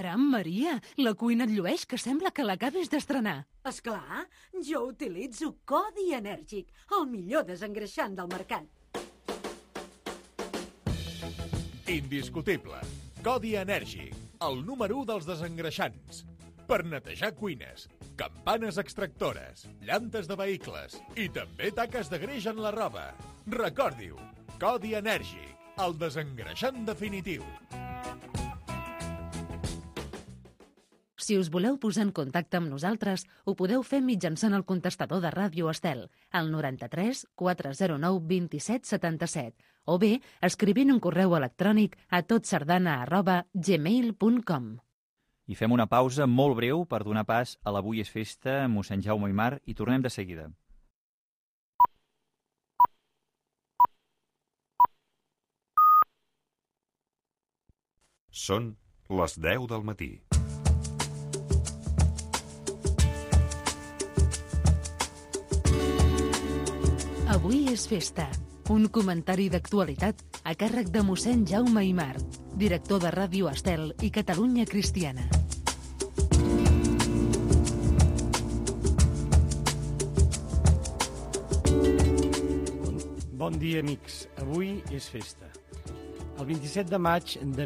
Caram, Maria, la cuina et llueix, que sembla que l'acabes d'estrenar. Esclar, jo utilitzo Codi Enèrgic, el millor desengreixant del mercat. Indiscutible. Codi Enèrgic, el número 1 dels desengreixants. Per netejar cuines, campanes extractores, llantes de vehicles i també taques de greix en la roba. Recordi-ho, Codi Enèrgic, el desengreixant definitiu. Si us voleu posar en contacte amb nosaltres, ho podeu fer mitjançant el contestador de Ràdio Estel, al 93 409 27 77, o bé escrivint un correu electrònic a totsardana@gmail.com. I fem una pausa molt breu per donar pas a l'Avui és festa, mossèn Jaume Aimar, i tornem de seguida. Són les 10 del matí. Avui és festa. Un comentari d'actualitat a càrrec de mossèn Jaume Aimar, director de Ràdio Estel i Catalunya Cristiana. Bon dia, amics. Avui és festa. El 27 de maig de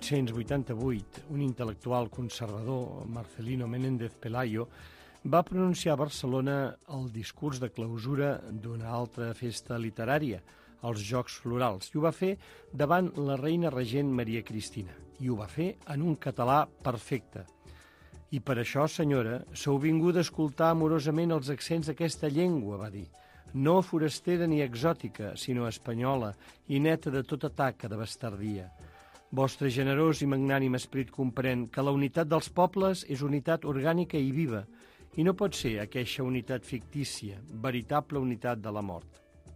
1888, un intel·lectual conservador, Marcelino Menéndez Pelayo, va pronunciar a Barcelona el discurs de clausura d'una altra festa literària, els Jocs Florals, i ho va fer davant la reina regent Maria Cristina. I ho va fer en un català perfecte. I per això, senyora, sou vinguda a escoltar amorosament els accents d'aquesta llengua, va dir. No forastera ni exòtica, sinó espanyola i neta de tota taca de bastardia. Vostre generós i magnànim esperit comprèn que la unitat dels pobles és unitat orgànica i viva, i no pot ser aquesta unitat fictícia, veritable unitat de la mort.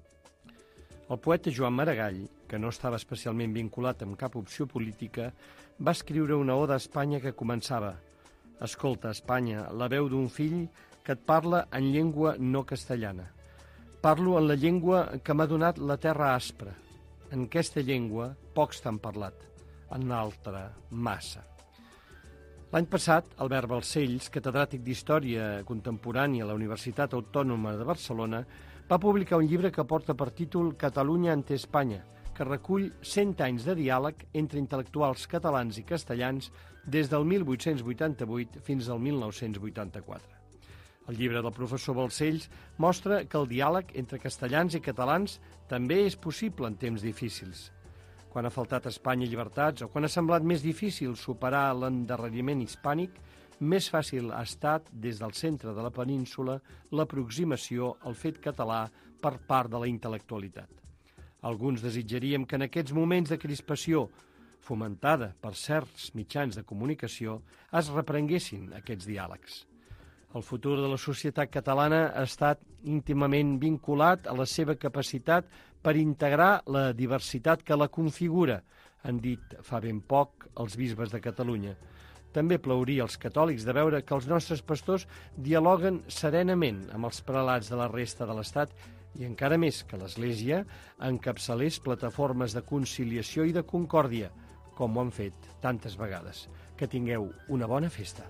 El poeta Joan Maragall, que no estava especialment vinculat amb cap opció política, va escriure una oda a Espanya que començava: «Escolta, Espanya, la veu d'un fill que et parla en llengua no castellana. Parlo en la llengua que m'ha donat la terra aspra. En aquesta llengua pocs t'han parlat, en l'altra massa». L'any passat, Albert Balcells, catedràtic d'Història Contemporània a la Universitat Autònoma de Barcelona, va publicar un llibre que porta per títol Catalunya ante Espanya, que recull 100 anys de diàleg entre intel·lectuals catalans i castellans des del 1888 fins al 1984. El llibre del professor Balcells mostra que el diàleg entre castellans i catalans també és possible en temps difícils. Quan ha faltat a Espanya llibertats o quan ha semblat més difícil superar l'endarreriment hispànic, més fàcil ha estat, des del centre de la península, l'aproximació al fet català per part de la intel·lectualitat. Alguns desitjaríem que en aquests moments de crispació, fomentada per certs mitjans de comunicació, es reprenguessin aquests diàlegs. El futur de la societat catalana ha estat íntimament vinculat a la seva capacitat per integrar la diversitat que la configura, han dit fa ben poc els bisbes de Catalunya. També plauria als catòlics de veure que els nostres pastors dialoguen serenament amb els prelats de la resta de l'Estat i encara més que l'Església encapçalés plataformes de conciliació i de concòrdia, com ho han fet tantes vegades. Que tingueu una bona festa.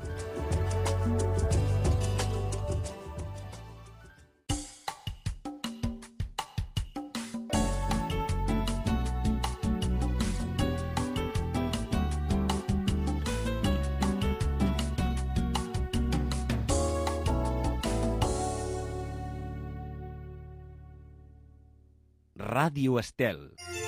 Ràdio Estel.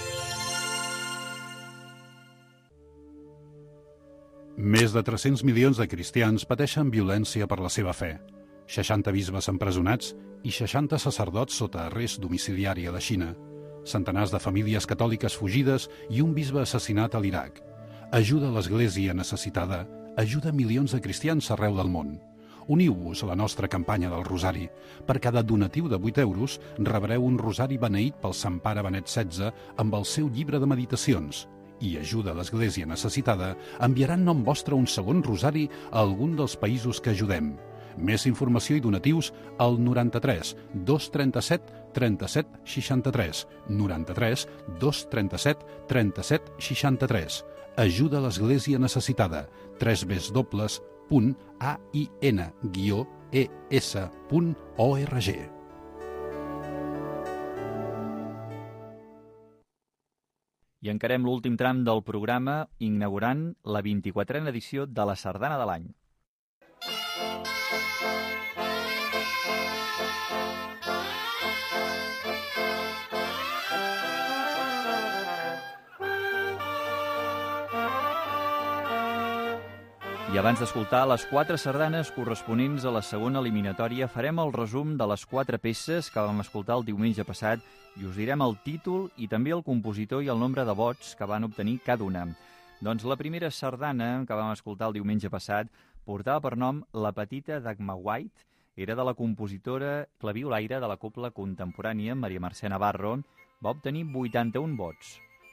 Més de 300 milions de cristians pateixen violència per la seva fe. 60 bisbes empresonats i 60 sacerdots sota arrest domiciliari a la Xina. Centenars de famílies catòliques fugides i un bisbe assassinat a l'Iraq. Ajuda a l'Església necessitada, ajuda milions de cristians arreu del món. Uniu-vos a la nostra campanya del Rosari. Per cada donatiu de 8 euros rebreu un rosari beneït pel Sant Pare Benet XVI amb el seu llibre de meditacions. I ajuda a l'Església necessitada enviaran nom vostre un segon rosari a algun dels països que ajudem. Més informació i donatius al 93 237 37 63. 93 237 37 63. Ajuda a l'Església Necessitada. www.ain-es.org. I encarem l'últim tram del programa inaugurant la 24a edició de la Sardana de l'any. I abans d'escoltar les 4 sardanes corresponents a la segona eliminatòria, farem el resum de les 4 peces que vam escoltar el diumenge passat i us direm el títol i també el compositor i el nombre de vots que van obtenir cada una. Doncs la primera sardana que vam escoltar el diumenge passat portava per nom La petita Dagmar White, era de la compositora claviolaire de la cobla contemporània Maria Mercè Navarro, va obtenir 81 vots.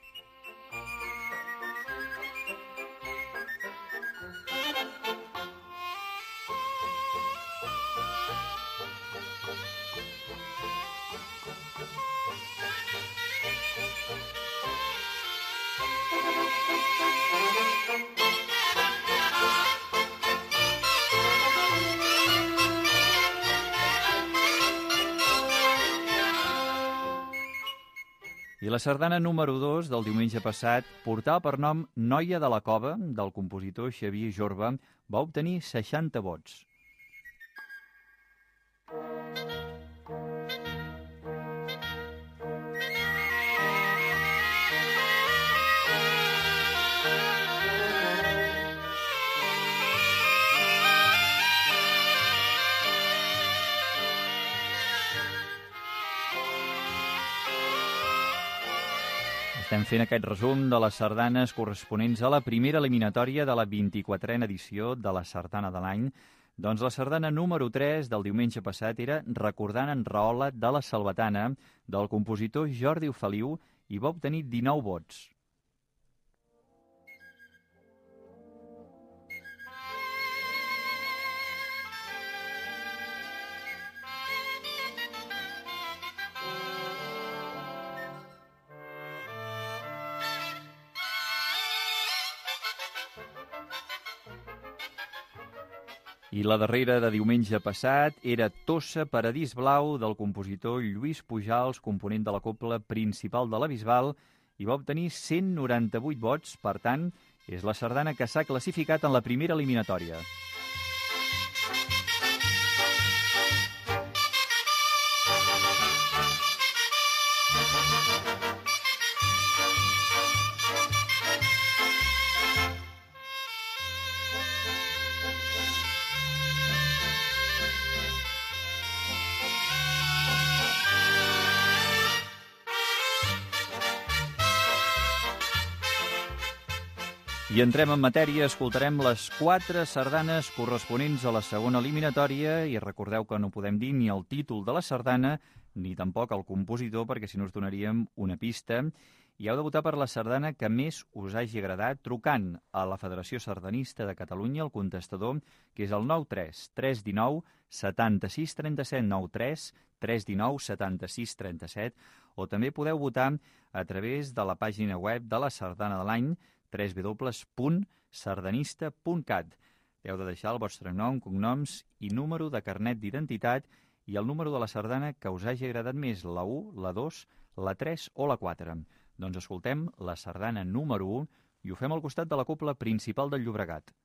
I la sardana número 2 del diumenge passat portava per nom Noia de la Cova, del compositor Xavier Jorba, va obtenir 60 vots. Estem fent aquest resum de les sardanes corresponents a la primera eliminatòria de la 24a edició de la Sardana de l'any. Doncs la sardana número 3 del diumenge passat era Recordant en Rahola de la Salvatana, del compositor Jordi Feliu, i va obtenir 19 vots. I la darrera de diumenge passat era Tossa Paradís Blau, del compositor Lluís Pujals, component de la cobla principal de la Bisbal, i va obtenir 198 vots. Per tant, és la sardana que s'ha classificat en la primera eliminatòria. I entrem en matèria, escoltarem les 4 sardanes corresponents a la segona eliminatòria i recordeu que no podem dir ni el títol de la sardana ni tampoc el compositor perquè si no us donaríem una pista. I heu de votar per la sardana que més us hagi agradat trucant a la Federació Sardanista de Catalunya, el contestador, que és el 93 319 76 37 93 319 76 37, o també podeu votar a través de la pàgina web de la Sardana de l'any, www.sardanista.cat. Heu de deixar el vostre nom, cognoms i número de carnet d'identitat i el número de la sardana que us hagi agradat més, la 1, la 2, la 3 o la 4. Doncs escoltem la sardana número 1 i ho fem al costat de la cobla principal del Llobregat.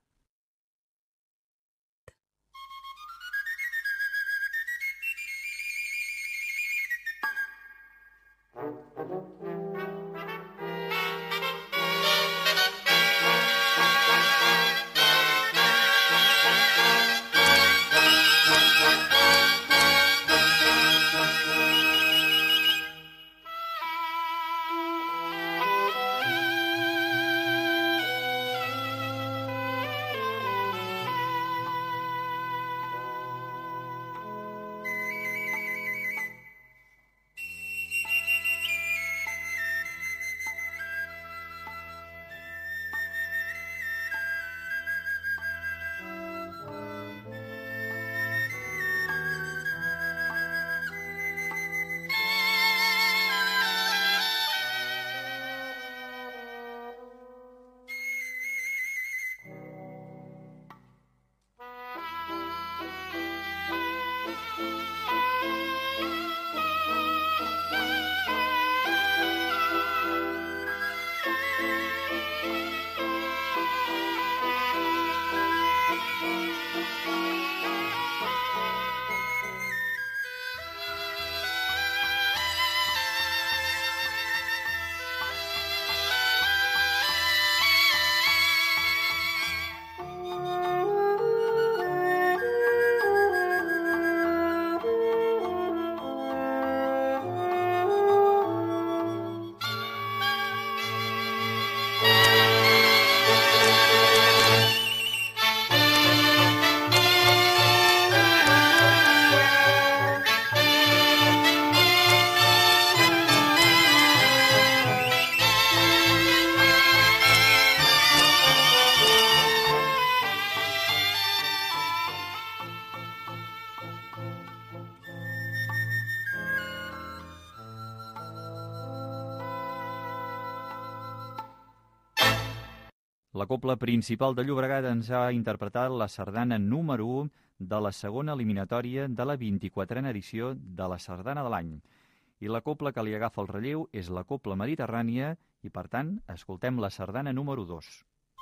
La Cobla Principal de Llobregat ens ha interpretat la sardana número 1 de la segona eliminatòria de la 24a edició de la Sardana de l'Any. I la cobla que li agafa el relleu és la Cobla Mediterrània i, per tant, escoltem la sardana número 2.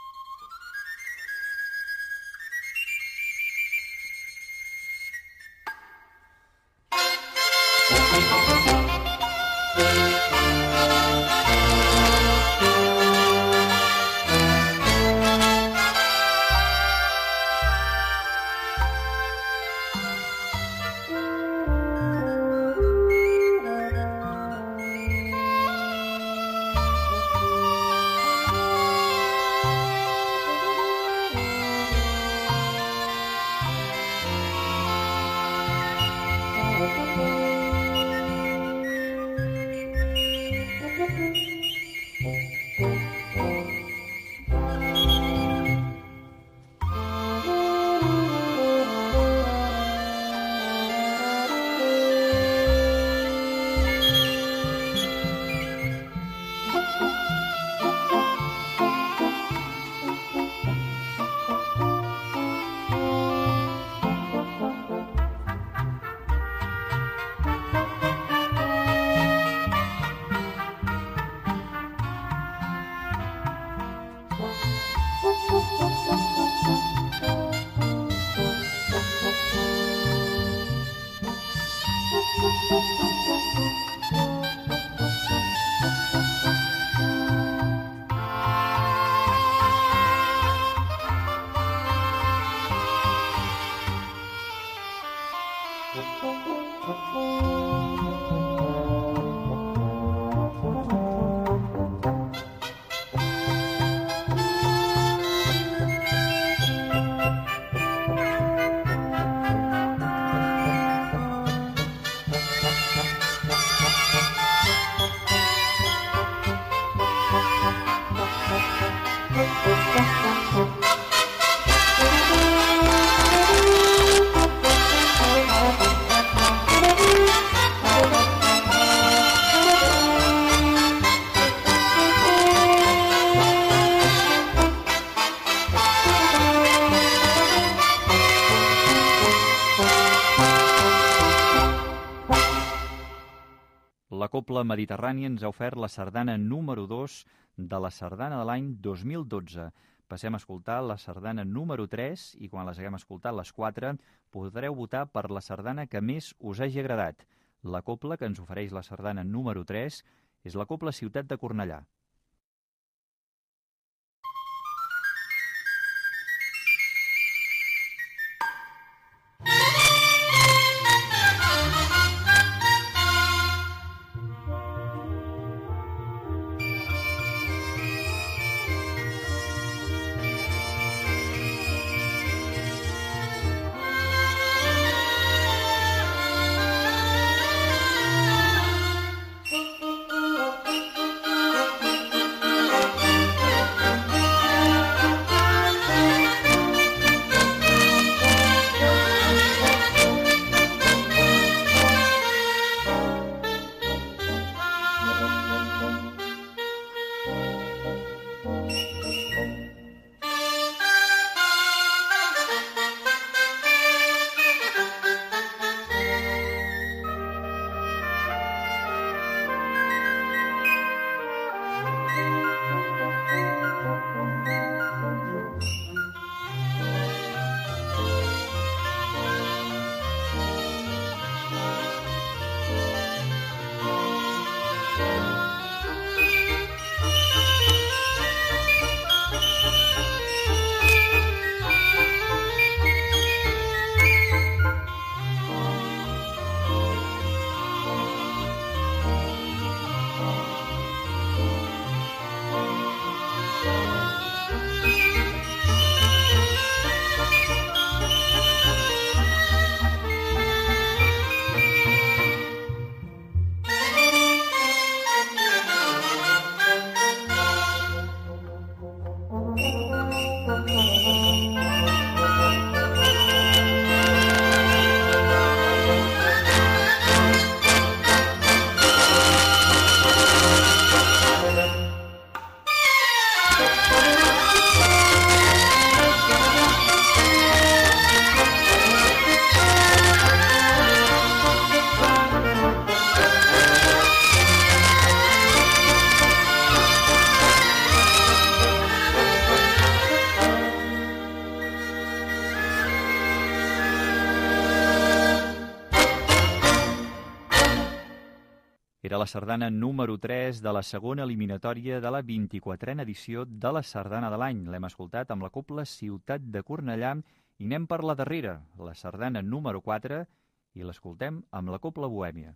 La Cobla Mediterrània ens ha ofert la sardana número 2 de la Sardana de l'any 2012. Passem a escoltar la sardana número 3 i quan les haguem escoltat les 4 podreu votar per la sardana que més us hagi agradat. La cobla que ens ofereix la sardana número 3 és la Cobla Ciutat de Cornellà. Era la sardana número 3 de la segona eliminatòria de la 24a edició de la Sardana de l'Any. L'hem escoltat amb la cobla Ciutat de Cornellà i anem per la darrera, la sardana número 4, i l'escoltem amb la cobla Bohèmia.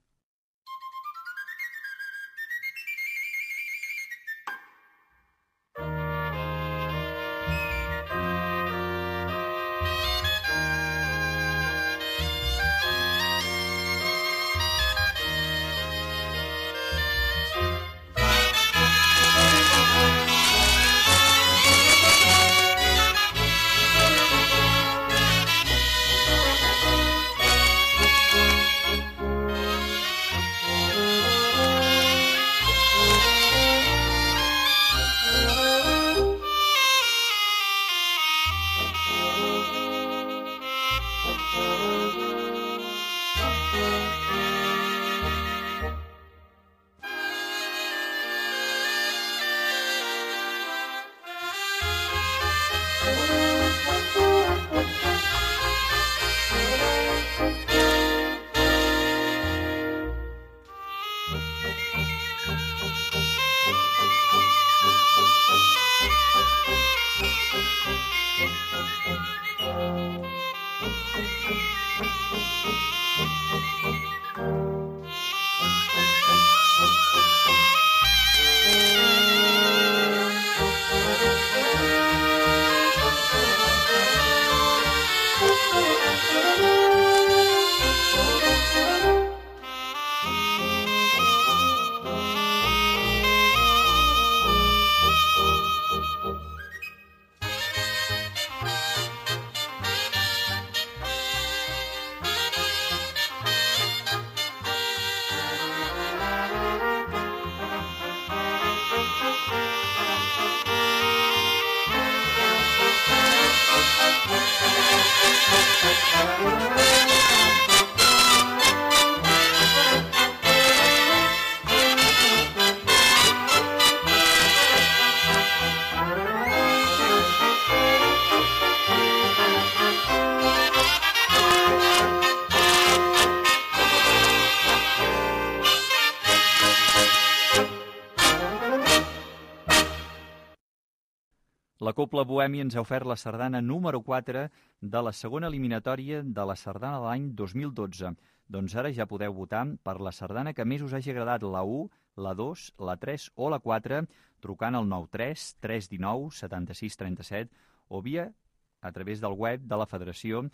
La Cobla Bohèmia ens ha ofert la sardana número 4 de la segona eliminatòria de la sardana de l'any 2012. Doncs ara ja podeu votar per la sardana que més us hagi agradat, la 1, la 2, la 3 o la 4, trucant al 93 319 76 37 o via a través del web de la Federació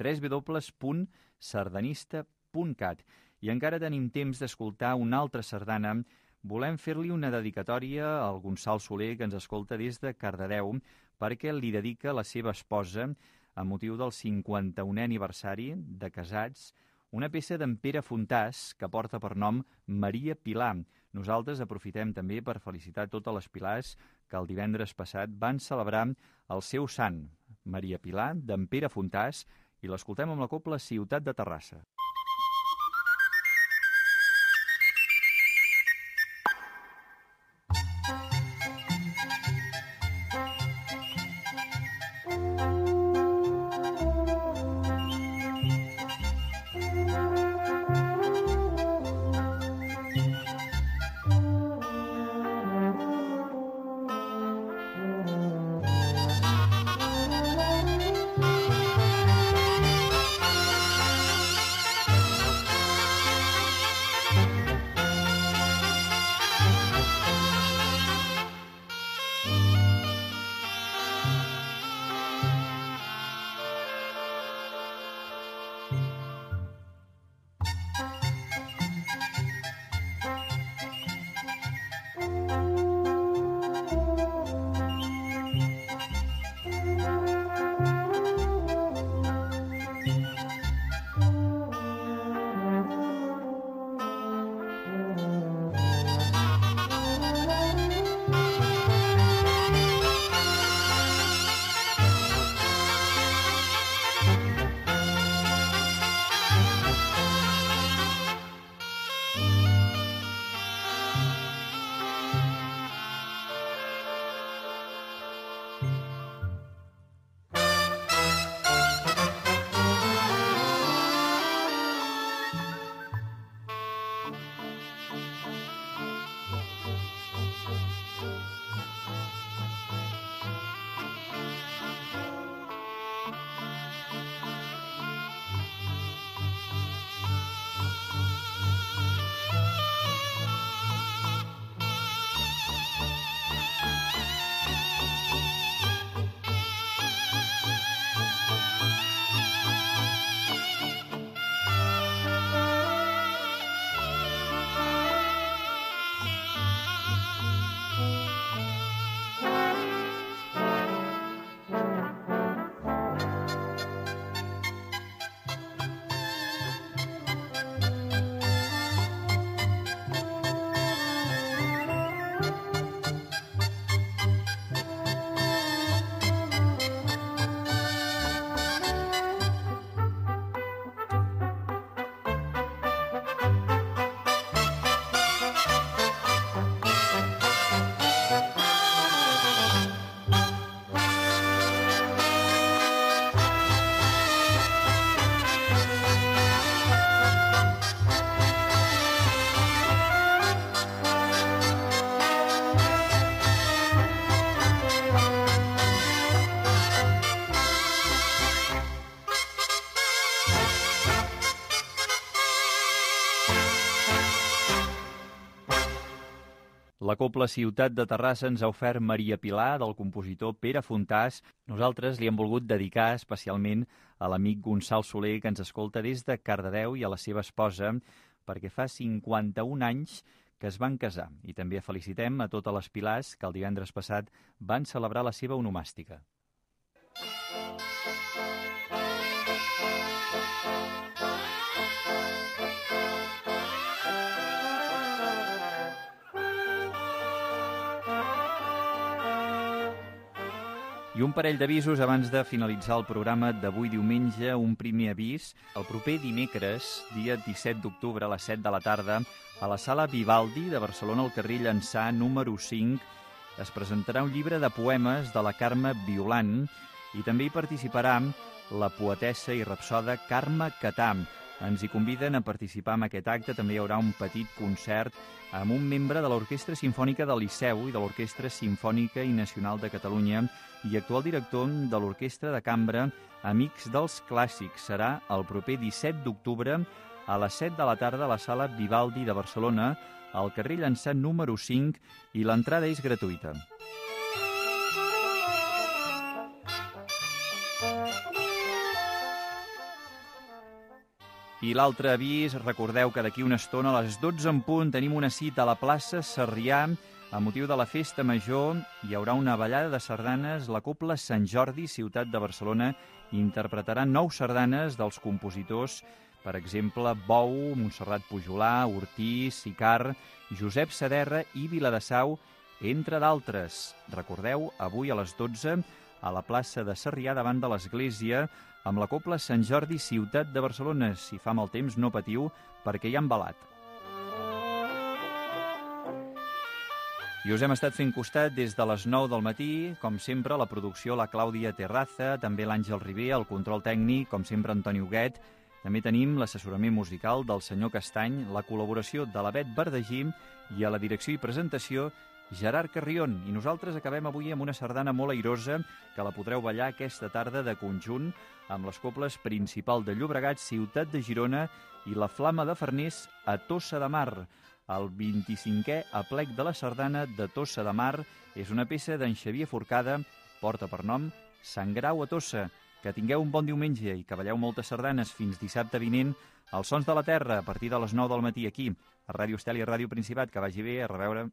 www.sardanista.cat. I encara tenim temps d'escoltar una altra sardana. Volem fer-li una dedicatòria al Gonçal Soler, que ens escolta des de Cardedeu, perquè li dedica la seva esposa, a motiu del 51è aniversari de casats, una peça d'en Pere Fontàs que porta per nom Maria Pilar. Nosaltres aprofitem també per felicitar totes les Pilars que el divendres passat van celebrar el seu sant, Maria Pilar, d'en Pere Fontàs, i l'escoltem amb la cobla Ciutat de Terrassa. La Cobla Ciutat de Terrassa ens ha ofert Maria Pilar, del compositor Pere Fontàs. Nosaltres li hem volgut dedicar especialment a l'amic Gonçal Soler, que ens escolta des de Cardedeu, i a la seva esposa, perquè fa 51 anys que es van casar. I també felicitem a totes les Pilars que el divendres passat van celebrar la seva onomàstica. I un parell d'avisos abans de finalitzar el programa d'avui diumenge. Un primer avís: el proper dimecres, dia 17 d'octubre, a les 7 de la tarda, a la Sala Vivaldi de Barcelona, al carrer Llançà, número 5, es presentarà un llibre de poemes de la Carme Violant i també hi participarà la poetessa i rapsoda Carme Catà. Ens hi conviden a participar en aquest acte. També hi haurà un petit concert amb un membre de l'Orquestra Simfònica del Liceu i de l'Orquestra Simfònica i Nacional de Catalunya i actual director de l'Orquestra de Cambra Amics dels Clàssics. Serà el proper 17 d'octubre a les 7 de la tarda a la Sala Vivaldi de Barcelona, al carrer Llançà número 5, i l'entrada és gratuïta. I l'altre avís: recordeu que d'aquí una estona, a les 12 en punt, tenim una cita a la plaça Sarrià. A motiu de la Festa Major hi haurà una ballada de sardanes. La Cobla Sant Jordi, Ciutat de Barcelona, interpretarà 9 sardanes dels compositors, per exemple, Bou, Montserrat Pujolà, Ortís, Sicard, Josep Saderra i Viladasau, entre d'altres. Recordeu, avui a les 12, a la plaça de Sarrià, davant de l'església, amb la Cobla Sant Jordi, Ciutat de Barcelona. Si fa mal temps, no patiu, perquè hi ha embalat. I us hem estat fent costat des de les 9 del matí, com sempre, la producció, la Clàudia Terraza, també l'Àngel Ribé, el control tècnic, com sempre, Antoni Huguet. També tenim l'assessorament musical del senyor Castany, la col·laboració de la Bet Verdagí i a la direcció i presentació Gerard Carrion. I nosaltres acabem avui amb una sardana molt airosa que la podreu ballar aquesta tarda de conjunt amb les cobles Principal de Llobregat, Ciutat de Girona i la Flama de Farners a Tossa de Mar. El 25è aplec de la sardana de Tossa de Mar és una peça d'en Xavier Forcada, porta per nom Sant Grau a Tossa. Que tingueu un bon diumenge i que balleu moltes sardanes fins dissabte vinent als Sons de la Terra, a partir de les 9 del matí aquí, a Ràdio Estel i a Ràdio Principat. Que vagi bé, a reveure.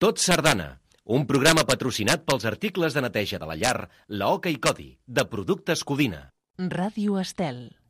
Tot Sardana, un programa patrocinat pels articles de neteja de la llar, la Oca i Codi, de Productes Codina. Ràdio Estel.